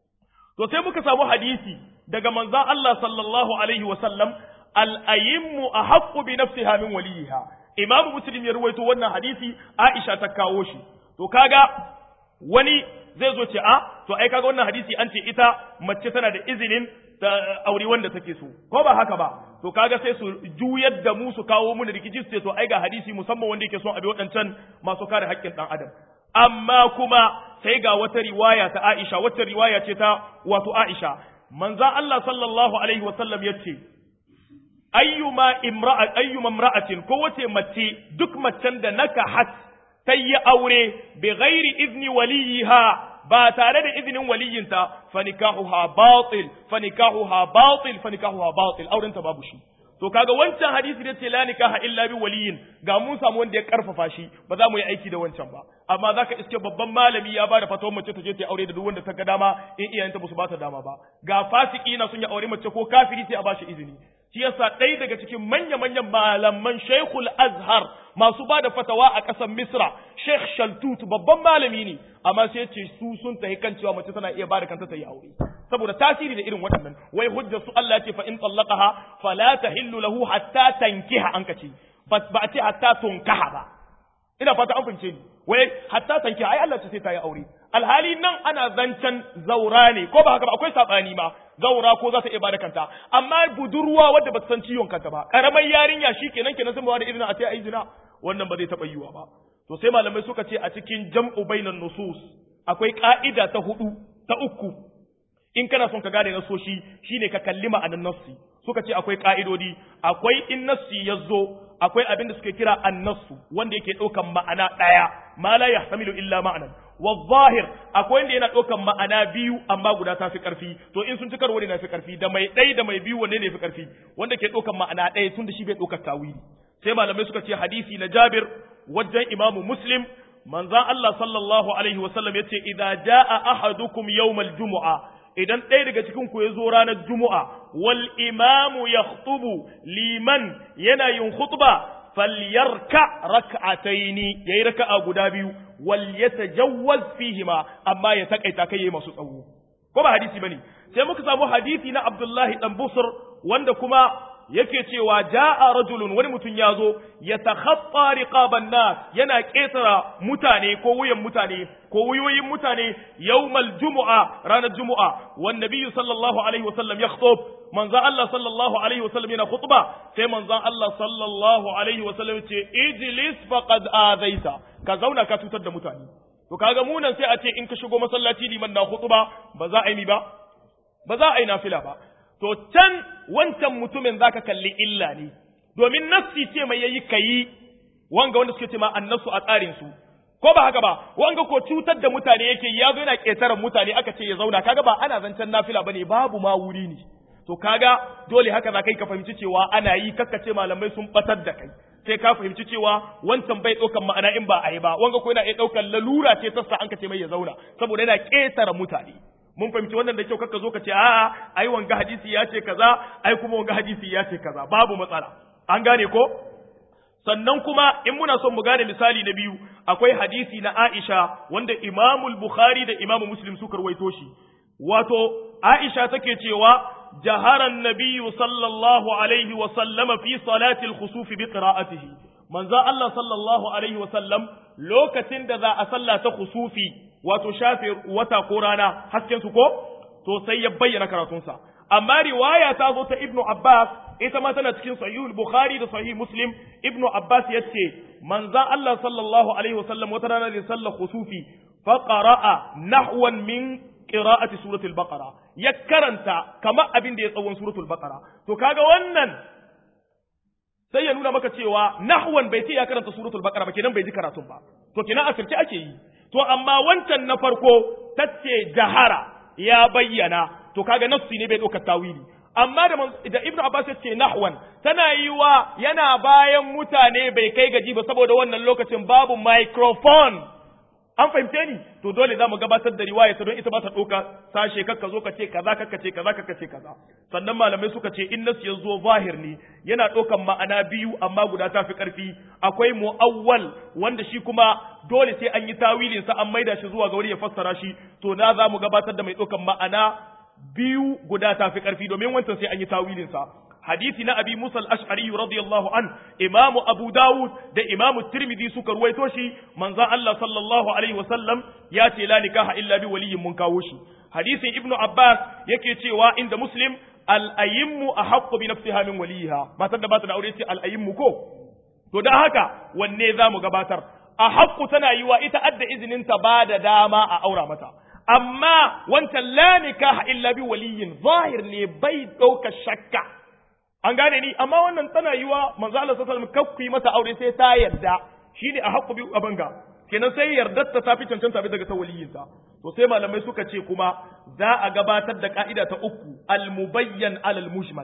to sai muka samu hadisi daga manzo Allah sallallahu alaihi wasallam al-ayyimu ahaqqu bi nafsiha min waliha Imam Muslim ya ruwaito wannan hadisi Aisha ta kawo shi to kaga wani zai zo ce to ai kaga wannan hadisi an ce ita mace tana da izinin ta aure wanda take so ko ba haka ba to kaga sai su juyar da mu su kawo mu da rikici su ce to ai ga hadisi musamman wanda yake son abi wadancan masu kare haƙƙin dan adam amma kuma sai ga wata riwaya ta Aisha wata riwaya ce ta wato Aisha manzo Allah sallallahu alaihi wasallam yace ayyuma imra'atin ko wace mace duk macen da nakahat tayi aure bi ghairi izni waliha ba tare da izinin waliyinta fanikahuha batil auren ta babu shi to kaga wancan hadisi da ce la nikaha illa bi waliyin ga mun samu wanda ya karfafa shi ba za mu yi aiki da wancan ba amma zaka iske babban malami ya bada fatawar mace ta je ta aure da duk wanda ta ga dama in iyayenta ba su ba ta dama ba ga fasiki na sun yi aure mace ko kafiri sai a bashi izini shi yasa ɗaya daga cikin manya-manyan malaman Sheikhul Azhar masu ba da fatawa a ƙasar Misra Sheikh Shaltut babban malami ne amma sai ce su sun tahi kan cewa mace tana iya ba da kanta ta yi aure saboda tasiri da irin waɗannan wai hujjar su Allah ya ce fa in tallaqaha fala tahillu lahu hatta tankiha an kace ba a ce hatta tunkaha ba ina fata an fahimce ni wai hatta tankiha ai Allah ce sai ta yi aure alhali nan ana zancen zaura ne ko ba haka ba akwai sabani ma zaura ko za ta iya bada kanta amma budurwa wadda ba ta san ciwon kanta ba karamar yarinya shikenan kenan sun ba da izinin a sai ayi zina wannan ba zai taba yiwa ba to sai malamai suka ce a cikin jam'u bainan nusus akwai ka'ida ta uku in kana son ka gane nasoshi shine ka kalli ma'anan nassi suka ce akwai ka'idodi akwai in nassi yazo akwai abin da suke kira annasu wanda yake daukan ma'ana daya ma la yahtamilu illa ma'anan والظاهر akwai wanda yana ɗaukan ma'ana biyu amma guda ta fi ƙarfi to in sun ci karo ne na fi ƙarfi da mai ɗaya da mai biyu wanne ne fi ƙarfi wanda ke ɗaukan ma'ana ɗaya tun da shi bai ɗaukar tawili sai malamai suka ce hadisi na Jabir wajen Imamu Muslim manzon Allah sallallahu alaihi wa sallam yace idza jaa ahadukum yawmal jumu'a idan ɗaya daga cikin ku ya zo ranar jumu'a wal imamu yakhutubu liman yana yin khutba falyarka rak'ataini yayi raka'a guda biyu wal yatajawwaz fihima amma ya takaita kai masu tsawo ko ba hadisi bane sai muka samu hadisi na Abdullahi dan Busr wanda kuma yake cewa jaa rajulun wani mutum yazo yatakhatta riqaban nas yana ketara mutane ko wuyan mutane ko wuyoyin mutane yawmal jumu'a ranar jumu'a wan nabiyyu sallallahu alaihi wasallam yakhutub manzo Allah sallallahu alaihi wasallam yana khutba sai manzo Allah sallallahu alaihi wasallam ce ijlis faqad azaita ka zauna ka tutar da mutane to kaga mu nan sai a ce in ka shigo masallaci liman na khutba ba za a yi ba za a yi nafila ba to can wancan mutumin zaka kalli illa ne domin nassi ce mai yayi kai wanga wanda suke ce ma annasu a tsarin su ko ba haka ba wanga ko cutar da mutane yake ya zo yana ƙetaren mutane aka ce ya zauna kaga ba ana zancen nafila bane babu ma wuri ne to kaga dole haka za kai ka fahimci cewa ana yi kakkace malamai sun batar da kai sai ka fahimci cewa wancan bai ɗaukan ma'ana in ba a yi ba wanga ko yana iya ɗaukan lalura ce tassa an ka ce mai ya zauna saboda yana ƙetare mutane mun fahimci wannan da kyau kakka zo ka ce a'a ai wanga hadisi ya ce kaza ai kuma wanga hadisi ya ce kaza babu matsala an gane ko sannan kuma in muna son mu gane misali na biyu akwai hadisi na Aisha wanda Imamul Bukhari da Imam Muslim suka rawaito shi wato Aisha take cewa jahara an-nabiy sallallahu alaihi wa sallam fi salati al-khusuf bi qira'atihi manzo Allah sallallahu alaihi wa sallam lokacin da za a sallata khusufi wato shafe wata ko rana hasken su ko to sai ya bayyana karatunsa amma riwaya ta zo ta Ibn Abbas ita ma tana cikin sahih Bukhari da sahih Muslim Ibn Abbas yace manzo Allah sallallahu alaihi wasallam wata rana da sallar khusufi fa qara'a nahwan min qira'ati suratul baqara ya karanta kamar abin da ya tsawon suratul baqara to kaga wannan sai ya nuna maka cewa nahwan bai ce ya karanta suratul baqara ba kenan bai ji karatun ba to kenan asirce ake yi to amma wancan na farko tace jahara ya bayyana to kaga nafsi ne bai dauka tawili amma da Ibn Abbas ya ce nahwan tana yiwa yana bayan mutane bai kai gaji ba saboda wannan lokacin babu microphone an fahimce ni to dole zamu gabatar da riwaya ta don ita ba ta doka sashe kakka zo ka ce kaza kakka ce kaza kakka ce kaza sannan malamai suka ce in nas yazo zahir ne yana dokan ma'ana biyu amma guda ta fi karfi akwai muawwal wanda shi kuma dole sai an yi tawilin sa an maida shi zuwa ga wani ya fassara shi to na zamu gabatar da mai dokan ma'ana biyu guda ta fi karfi domin wancan sai an yi tawilin sa hadisi na abi musa al-ash'ari radiyallahu an imamu abu dawud da imamu tirmidhi suka ruwaito shi manzon Allah sallallahu alaihi wasallam ya ce la nikaha illa bi waliyyin mun kawo shi hadisin ibnu abbas yake cewa inda muslim al-ayyimu ahaqqu bi nafsiha min waliha matar da ba ta da aure ce al-ayyimu ko to dan haka wanne zamu gabatar ahaqqu tana yiwa ita adda izinin ta ba da dama a aura mata amma wancan la nikaha illa bi waliyyin zahir ne bai dauka shakka an gane ni amma wannan tana yiwa manzo Allah sallallahu alaihi wasallam kakku mata aure sai ta yarda shine a haƙu bi abanga kenan sai yardar ta tafi cancanta bi daga tawaliyinsa to sai malamai suka ce kuma za a gabatar da ka'ida ta uku al mubayyan alal mujmal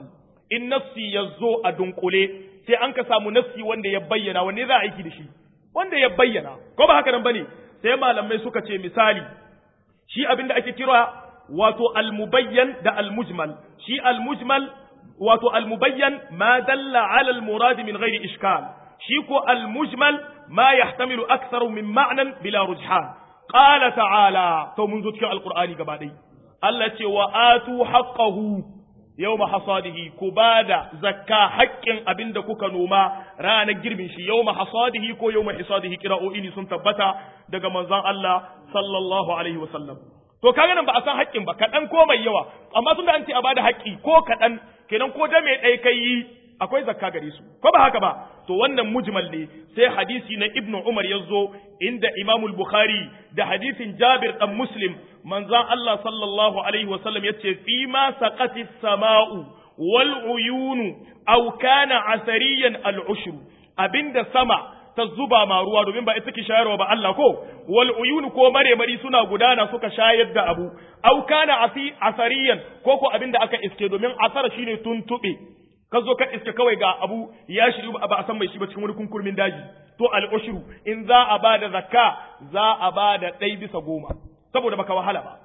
in nassi yazo a dunkule sai an ka samu nassi wanda ya bayyana wanne za a aiki da shi wanda ya bayyana ko ba haka nan bane sai malamai suka ce misali shi abinda ake kira wato al-mubayyan da al-mujmal shi al-mujmal wato al-mubayyan ma dalla ala al-murad min ghairi ishkal shi ko al-mujmal ma yahtamilu aktharu min ma'nan bila rujhan qala ta'ala to mun zo cikin al-qur'ani gaba dai Allah ce wa atu haqqahu yawma hasadihi ku bada zakka haƙƙin abinda kuka noma ranar girbin shi yawma hasadihi ko yawma hisadihi qira'o'ini sun tabbata daga manzon Allah sallallahu alaihi wasallam to kaga nan ba a san haƙƙin ba kaɗan ko mai yawa amma tunda an ce a bada haƙƙi ko kaɗan kenan ko da mai ɗai kai akwai zakka gare su ko ba haka ba to wannan mujmal ne sai hadisi na ibnu umar yazo inda imamu al-bukhari da hadisin jabir dan muslim manzon Allah sallallahu alaihi wasallam yace fi ma saqati as-sama'u wal uyunu aw kana asariyan al-ushr abinda sama ta zuba ma ruwa domin ba ita ke shayarwa ba Allah ko wal uyun ko mari suna gudana suka shayar da abu aw kana asariyan ko abinda aka iske domin asar shine tuntube ka zo ka iske kawai ga abu ya shiru ba a san mai shi ba cikin wani kunkurmin daji to al ushru in za a bada zakka za a bada 1/10 saboda baka wahala ba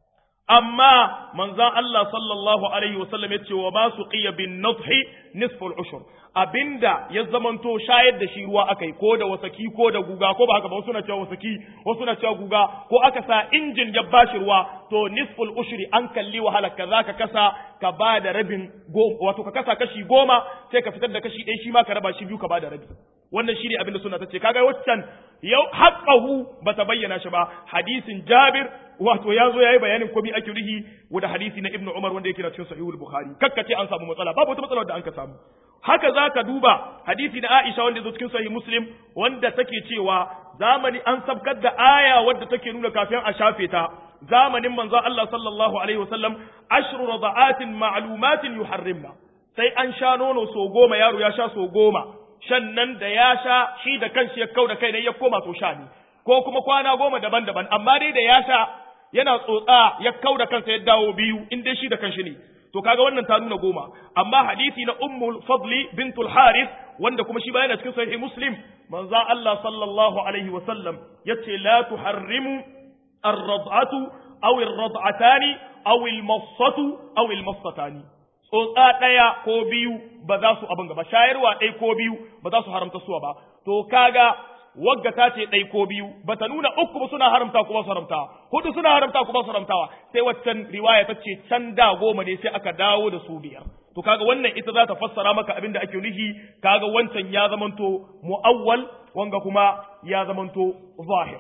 amma manzon Allah sallallahu alaihi wasallam yace wa ma suqiya bin nadhi nisful ushur abinda ya zamanto shayar da shi ruwa akai ko da wasaki ko da guga ko ba haka ba wasu na cewa wasaki wasu na cewa guga ko aka sa injin ya bashi ruwa to nisful ushri an kalli wahala ka zaka kasa ka bada rabin wato ka kasa kashi 10 sai ka fitar da kashi 1 shi ma ka raba shi biyu ka bada rabi wannan shine abinda sunna tace kaga waccan yau haqqahu bata bayyana shi ba hadisin Jabir wato yazo yayi bayanin komai ake rihi da hadisi na Ibn Umar wanda yake na cikin Sahihul Bukhari kakkace an samu matsala babu wata matsala da an ka samu haka zaka duba hadisi na Aisha wanda yazo cikin Sahih Muslim wanda take cewa zamani an sabkar da aya wadda take nuna kafin a shafe ta zamanin manzo Allah sallallahu alaihi wasallam ashru rada'atin ma'lumatin yuharrimna sai an sha nono so 10 yaro ya sha so 10 shan nan da ya sha shi da kanshi ya kau da kai ne ya koma to sha ne ko kuma kwana 10 daban-daban amma dai da ya sha yana tsotsa ya kau da kansa ya dawo biyu in dai shi da kanshi ne to kaga wannan ta nuna 10 amma hadisi na ummul fadli bintul harith wanda kuma shi bayana cikin sahih muslim manzo Allah sallallahu alaihi wasallam yace la tuharrimu ar-rad'atu aw ar-rad'atani aw al-massatu aw al-massatani tsotsa ɗaya ko biyu ba za su abin gaba shayarwa ɗai ko biyu ba za su haramta suwa ba to kaga wagga ta ce ɗai ko biyu ba ta nuna uku ba suna haramta ko ba su haramta hudu suna haramta ko ba su haramtawa sai waccan riwaya ta ce can da 10 ne sai aka dawo da su 5 to kaga wannan ita za ta fassara maka abin da ake nufi kaga wancan ya zamanto mu'awwal wanga kuma ya zamanto zahir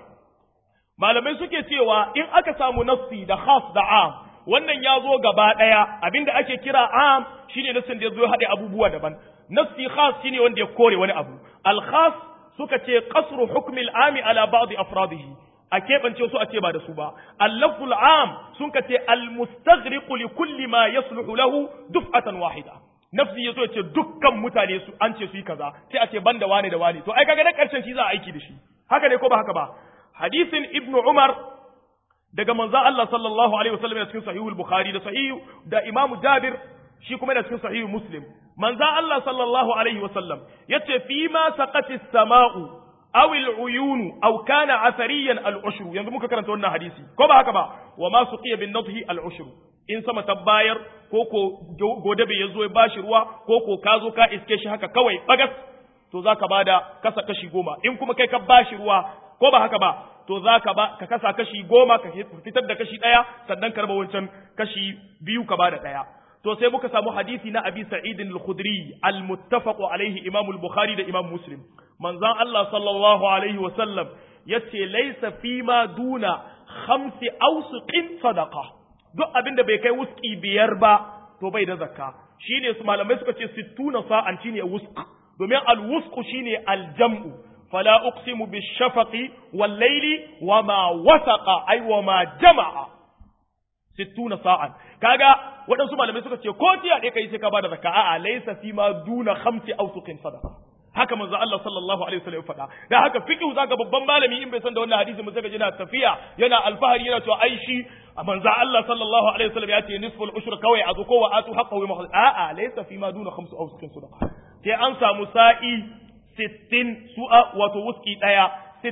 malamai suke cewa in aka samu nassi da khas da am wannan ya zo gaba ɗaya abinda ake kira am shine nassin da ya zo ya haɗe abubuwa daban nassi khas shine wanda ya kore wani abu al khas suka ce qasru hukmi al ami ala ba'd afradihi a keɓance su a ce ba da su ba al lafzul am sun ka ce al mustaghriqu li kulli ma yasluhu lahu duf'atan wahida nafsi yazo ya ce dukkan mutane su an ce su yi kaza sai a ce banda wane da wane to ai kaga na karshen shi za a aiki da shi haka ne ko ba haka ba hadisin ibnu umar daga manzon Allah sallallahu alaihi wasallam da cikin sahihul bukhari da sahih da imam jabir shi kuma da cikin sahih muslim manzon Allah sallallahu alaihi wasallam yace fi ma saqatis sama'u aw al-uyun aw kana athariyan al-ushru yanzu muka karanta wannan hadisi ko ba haka ba wa ma suqiya bin nadhi al-ushru in sama tabbayar ko godabe yazo ya bashi ruwa ko ka zo ka iske shi haka kawai bagas to zaka bada kasa kashi 10 in kuma kai ka bashi ruwa ko ba haka ba to zaka ka kasa kashi 10 ka fitar da kashi 1 sannan ka raba wancan kashi 2 ka bada 1 to sai muka samu hadisi na Abi Sa'id al-Khudri al-muttafaq alayhi Imam al-Bukhari da Imam Muslim manzon Allah sallallahu alaihi wa sallam yace laysa fima duna 5 awsuqin sadaqa duk abinda bai kai wuski 5 ba to bai da zakka shine su malamai suka ce 60 sa'an shine wusq domin al-wusq shine al-jam'u fala uqsimu bish-shafaqi wal-layli wama wasaqa ay wama jama'a 60 sa'an kaga waɗansu malamai suka ce ko tiya ɗaya kai sai ka bada zakka a'a laysa fi ma duna 5 awsuqin sadaqa haka manzo Allah sallallahu alaihi wasallam ya faɗa da haka fiqh zaka babban malami in bai san da wannan hadisi mun saka yana tafiya yana alfahari yana cewa ai shi manzo Allah sallallahu alaihi wasallam ya ce nisful ushur kawai a zuko wa atu haqqahu wa a'a laysa fi ma duna 5 aw 6 sadaqa sai an samu sa'i 60 su'a wato wuski daya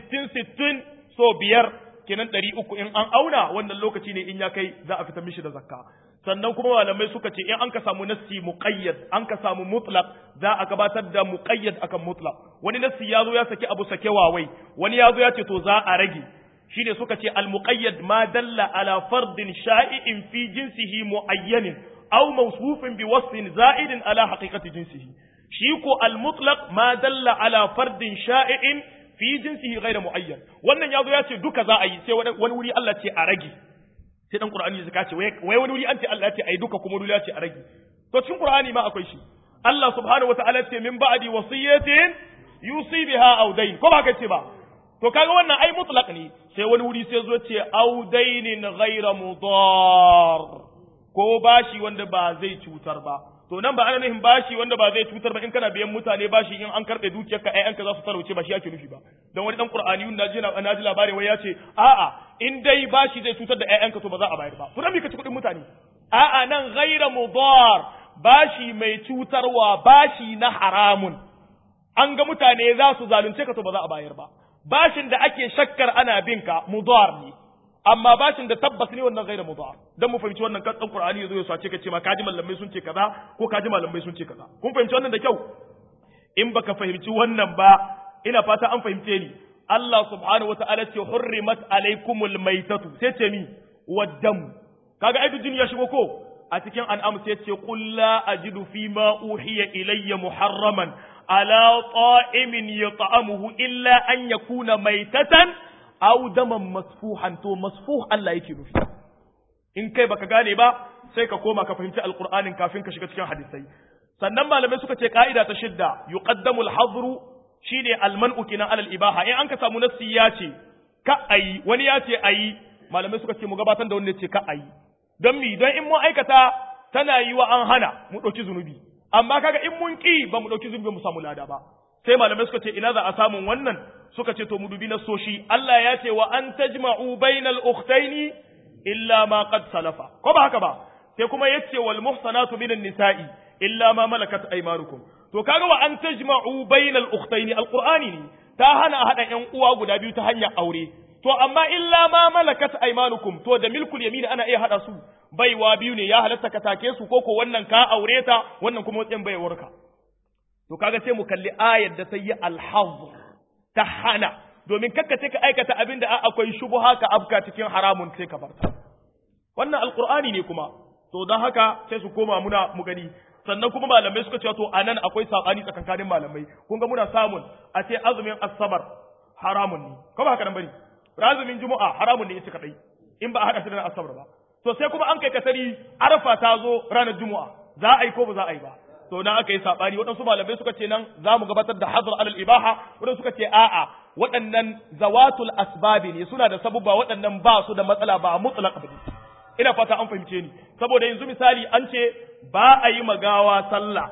60 so biyar kenan 300 in an auna wannan lokaci ne in ya kai za a fitar mishi da zakka sannan kuma malamai suka ce in an ka samu nassi muqayyad an ka samu mutlaq za a gabatar da muqayyad akan mutlaq wani nassi yazo ya saki abu sake wawai wani yazo ya ce to za a rage shine suka ce al muqayyad ma dalla ala fardin sha'i'in fi jinsihi muayyanin aw mawsufin bi wasfin za'idin ala haqiqati jinsihi shi ko al mutlaq ma dalla ala fardin sha'i'in fi jinsihi ghayra muayyan wannan yazo ya ce duka za a yi sai wani wuri Allah ce a rage sai dan Qur'ani ya ce wai wani wuri an ce Allah ya ce ai duka kuma wani ya ce a rage to cikin Qur'ani ma akwai shi Allah subhanahu wataala ya ce min ba'di wasiyatin yusi biha aw dayn ko ba ka ce ba to kaga wannan ai mutlaq ne sai wani wuri sai zo ce aw daynin ghayra mudar ko bashi wanda ba zai cutar ba to nan ba ana nufin bashi wanda ba zai cutar ba in kana biyan mutane bashi in an karbe dukiyarka ƴaƴanka za su talauce ba shi yake nufi ba dan wani dan Qur'ani na ji labari wai ya ce a'a in dai bashi zai cutar da ƴaƴanka to ba za a bayar ba to dan me ka ci kuɗin mutane a'a nan ghaira mudar bashi mai cutarwa bashi na haramun an ga mutane za su zalunce ka to ba za a bayar ba bashin da ake shakkar ana binka mudar ne amma bashin da tabbas ne wannan ghaira mudar dan mu fahimci wannan kan Qur'ani yazo ya sace ka ce ma kaji malamai sun ce kaza ko kaji malamai sun ce kaza kun fahimci wannan da kyau in baka fahimci wannan ba ina fata an fahimce ni Allah subhanahu wataala ce hurrimat alaikumul maitatu sai ce mi waddam kaga ai dujin ya shigo ko a cikin an'am sai ce qul la ajidu fi ma uhiya ilayya muharraman ala ta'imin yat'amuhu illa an yakuna maitatan aw daman masfuhan to masfuh Allah yake nufi in kai baka gane ba sai ka koma ka fahimci alqur'anin kafin ka shiga cikin hadisai sannan malamai suka ce ka'ida ta shidda yuqaddamu al-hadru shine al-man'u kina alal ibaha in an ka samu nassi ya ce ka ayi wani ya ce ayi malamai suka ce mu gabatar da wanda ya ce ka ayi don mi don in mun aikata tana yi wa an hana mu dauki zunubi amma kaga in mun ki ba mu dauki zunubi mu samu lada ba sai malamai suka ce ina za a samu wannan suka ce to mu dubi nasoshi Allah ya ce wa an tajma'u bainal ukhtaini illa ma qad salafa ko ba haka ba sai kuma yace wal muhsanatu minan nisa'i illa ma malakat aymanukum to kaga wa an tajma'u bainal ukhtaini alqur'ani ne ta hana hada ƴan uwa guda biyu ta hanyar aure to amma illa ma malakat aymanukum to da milkul yamin ana iya hada su baiwa biyu ne ya halatta ka take su koko wannan ka aure ta wannan kuma watsin baiwarka to kaga sai mu kalli ayar da sai yi alhazr ta hana domin kakka ce ka aikata abin da akwai shubha ka afka cikin haramun sai ka barta wannan alqur'ani ne kuma to dan haka sai su koma muna mu gani sannan kuma malamai suka ce to anan akwai sabani tsakankanin malamai kun ga muna samun a ce azumin asabar haramun ne ko ba haka nan bane azumin juma'a haramun ne ita kadai in ba a hada shi da asabar ba to sai kuma an kai kasari arafa ta zo ranar juma'a za a yi ko ba za a yi ba to na aka yi sabani waɗansu malamai suka ce nan za mu gabatar da hadar alal ibaha waɗansu suka ce a'a waɗannan zawatul asbabi ne suna da sabubba waɗannan ba su da matsala ba mutlaq ba ina fata an fahimce ni saboda yanzu misali an ce ba a yi magawa sallah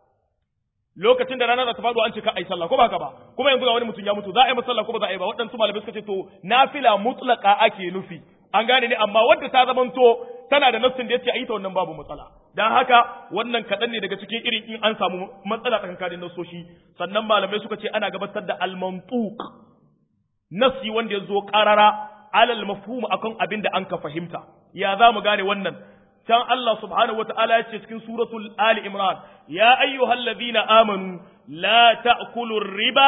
lokacin da ranar ta faɗo an ce ka ai sallah ko ba haka ba kuma yanzu ga wani mutum ya mutu za a yi sallah ko ba za a yi ba waɗansu malamai suka ce to nafila mutlaqa ake nufi an gane ne amma wadda ta zamanto tana da nassin da yace a yi ta wannan babu matsala dan haka wannan kadan ne daga cikin irin in an samu matsala tsakanin nassoshi sannan malamai suka ce ana gabatar da al-mantuq nassi wanda yazo qarara alal mafhum akan abin da an ka fahimta ya za mu gane wannan can Allah subhanahu wataala ya ce cikin suratul ali imran ya ayyuhalladhina amanu la ta'kulu riba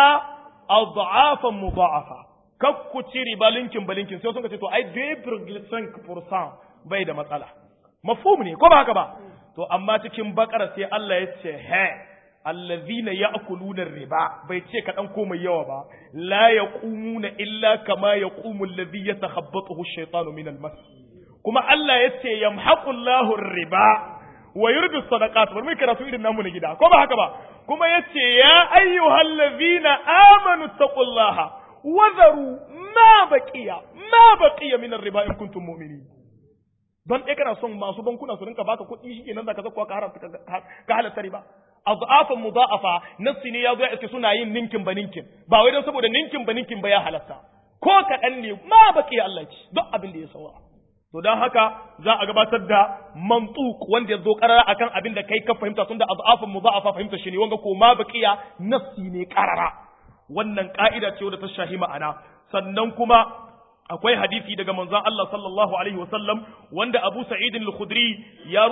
adhafan mudha'afa kakku ci riba linkin balinkin sai sun ce to ai 2% bai da matsala mafhum ne ko ba haka ba to amma cikin bakara sai Allah ya ce allazina ya'kuluna riba bai ce ka dan komai yawa ba la yaqumuna illa kama yaqumu allazi yatakhabbathu ash-shaytanu min al-mas kuma Allah ya ce yamhaqullahu riba wa yurbi sadaqat bar mai karatu irin namu na gida ko ba haka ba kuma yace ya ayyuhallazina amanu taqullaha wa dharu ma baqiya min ar-riba in kuntum mu'minin don ɗaya kana son masu bankuna su rinka baka kuɗi shikenan zaka zakwa ka haramta ka halatta riba adhafan mudha'afa nassi ne yazo ya iske suna yin ninkin ba ninkin ba wai don saboda ninkin ba ninkin ba ya halatta ko kaɗan ne ma baki Allah ci duk abin da ya saura to dan haka za a gabatar da mantuq wanda ya zo karara akan abin da kai ka fahimta tunda adhafan mudha'afa fahimta shi ne wanga ko ma baqiya nassi ne karara wannan ka'ida ce wadda ta shahi ma'ana sannan kuma akwai hadisi daga manzon Allah sallallahu alaihi wasallam wanda Abu Sa'id al-Khudri ya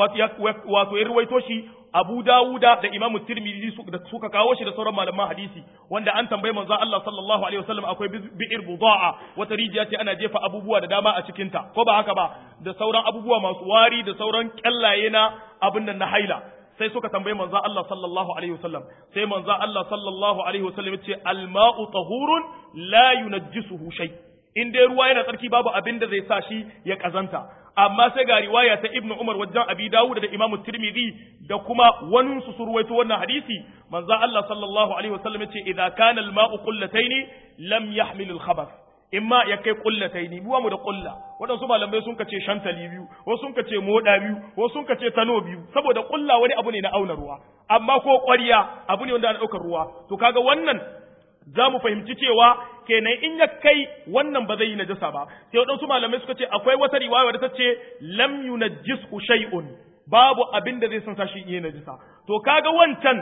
ruwaito shi Abu Dawuda da Imam Tirmidhi suka kawo shi da sauran malaman hadisi wanda an tambaye manzon Allah sallallahu alaihi wasallam akwai bi'ir buda'a wata rijiya ce ana jefa abubuwa da dama a cikin ta ko ba haka ba da sauran abubuwa masu wari da sauran kyallaye na abin nan na haila sai suka tambaye manzon Allah sallallahu alaihi wasallam sai manzon Allah sallallahu alaihi wasallam ya ce al-ma'u tahurun la yunajjisuhu shay in dai ruwa yana tsarki babu abin da zai sa shi ya kazanta amma sai ga riwaya ta Ibn Umar wajen Abi Dawud da Imam Tirmidhi da kuma wani su surwaito wannan hadisi manzo Allah sallallahu alaihi wasallam yace idza kana al-ma'u qullatayn lam yahmil al-khabath imma ya kai qullatayn buwa mu da qulla wadansu malamai sun kace shantali biyu wasu sun kace moda biyu wasu sun kace tano biyu saboda qulla wani abu ne na auna ruwa amma ko ƙwarya abu ne wanda ana daukar ruwa to kaga wannan za mu fahimci cewa kenan in ya kai wannan ba zai yi najasa ba sai waɗansu malamai suka ce akwai wata riwaya da ta ce lam yunajjishu shay'un babu abin da zai san sashi yi najasa to kaga wancan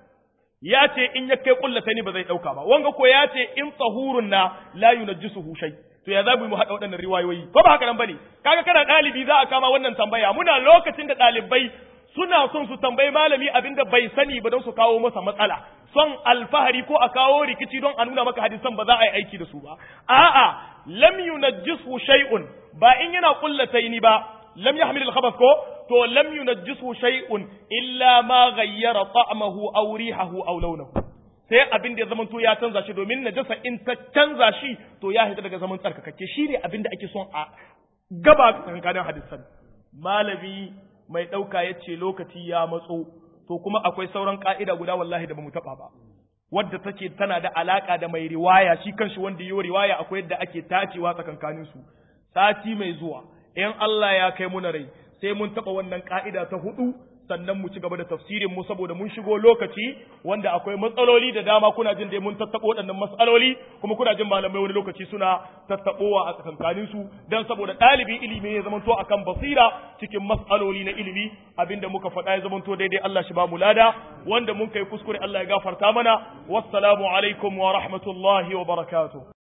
ya ce in ya kai kullata ne ba zai dauka ba wanga ko ya ce in tahurun na la yunajjisuhu shay to ya zamu mu hada waɗannan riwayoyi ko ba haka nan bane kaga kana dalibi za a kama wannan tambaya muna lokacin da dalibai suna son su tambayi malami abinda bai sani ba don su kawo masa matsala son alfahari ko a kawo rikici don a nuna maka hadisan ba za a yi aiki da su ba a'a lam yunajjisu shay'un ba in yana kullataini ba lam yahmil al-khabath ko to lam yunajjisu shay'un illa ma ghayyara ta'mahu aw rihahu aw lawnahu sai abin da ya zama to ya canza shi domin najasa in ta canza shi to ya hita daga zaman tsarkakakke shine abin da ake son a gaba kankanin hadisan malami mai ɗauka ya ce lokaci ya matso, to kuma akwai sauran ƙa'ida guda wallahi da ba mu taɓa ba, wadda take tana da alaƙa da mai riwaya, shi kanshi wanda yi riwaya akwai yadda ake tacewa tsakankaninsu. Sati mai zuwa, in Allah ya kai muna rai, sai mun taɓa wannan ƙa'ida ta huɗu, sannan mu ci gaba da tafsirin mu saboda mun shigo lokaci wanda akwai matsaloli da dama kuna jin dai mun tattaɓo waɗannan matsaloli kuma kuna jin malamai wani lokaci suna tattaɓowa a tsakankanin su dan saboda ɗalibin ilimi ya zamanto akan basira cikin matsaloli na ilimi abinda muka faɗa ya zamanto daidai Allah shi ba mu lada wanda mun kai kuskure Allah ya gafarta mana wassalamu alaikum wa rahmatullahi wa barakatuh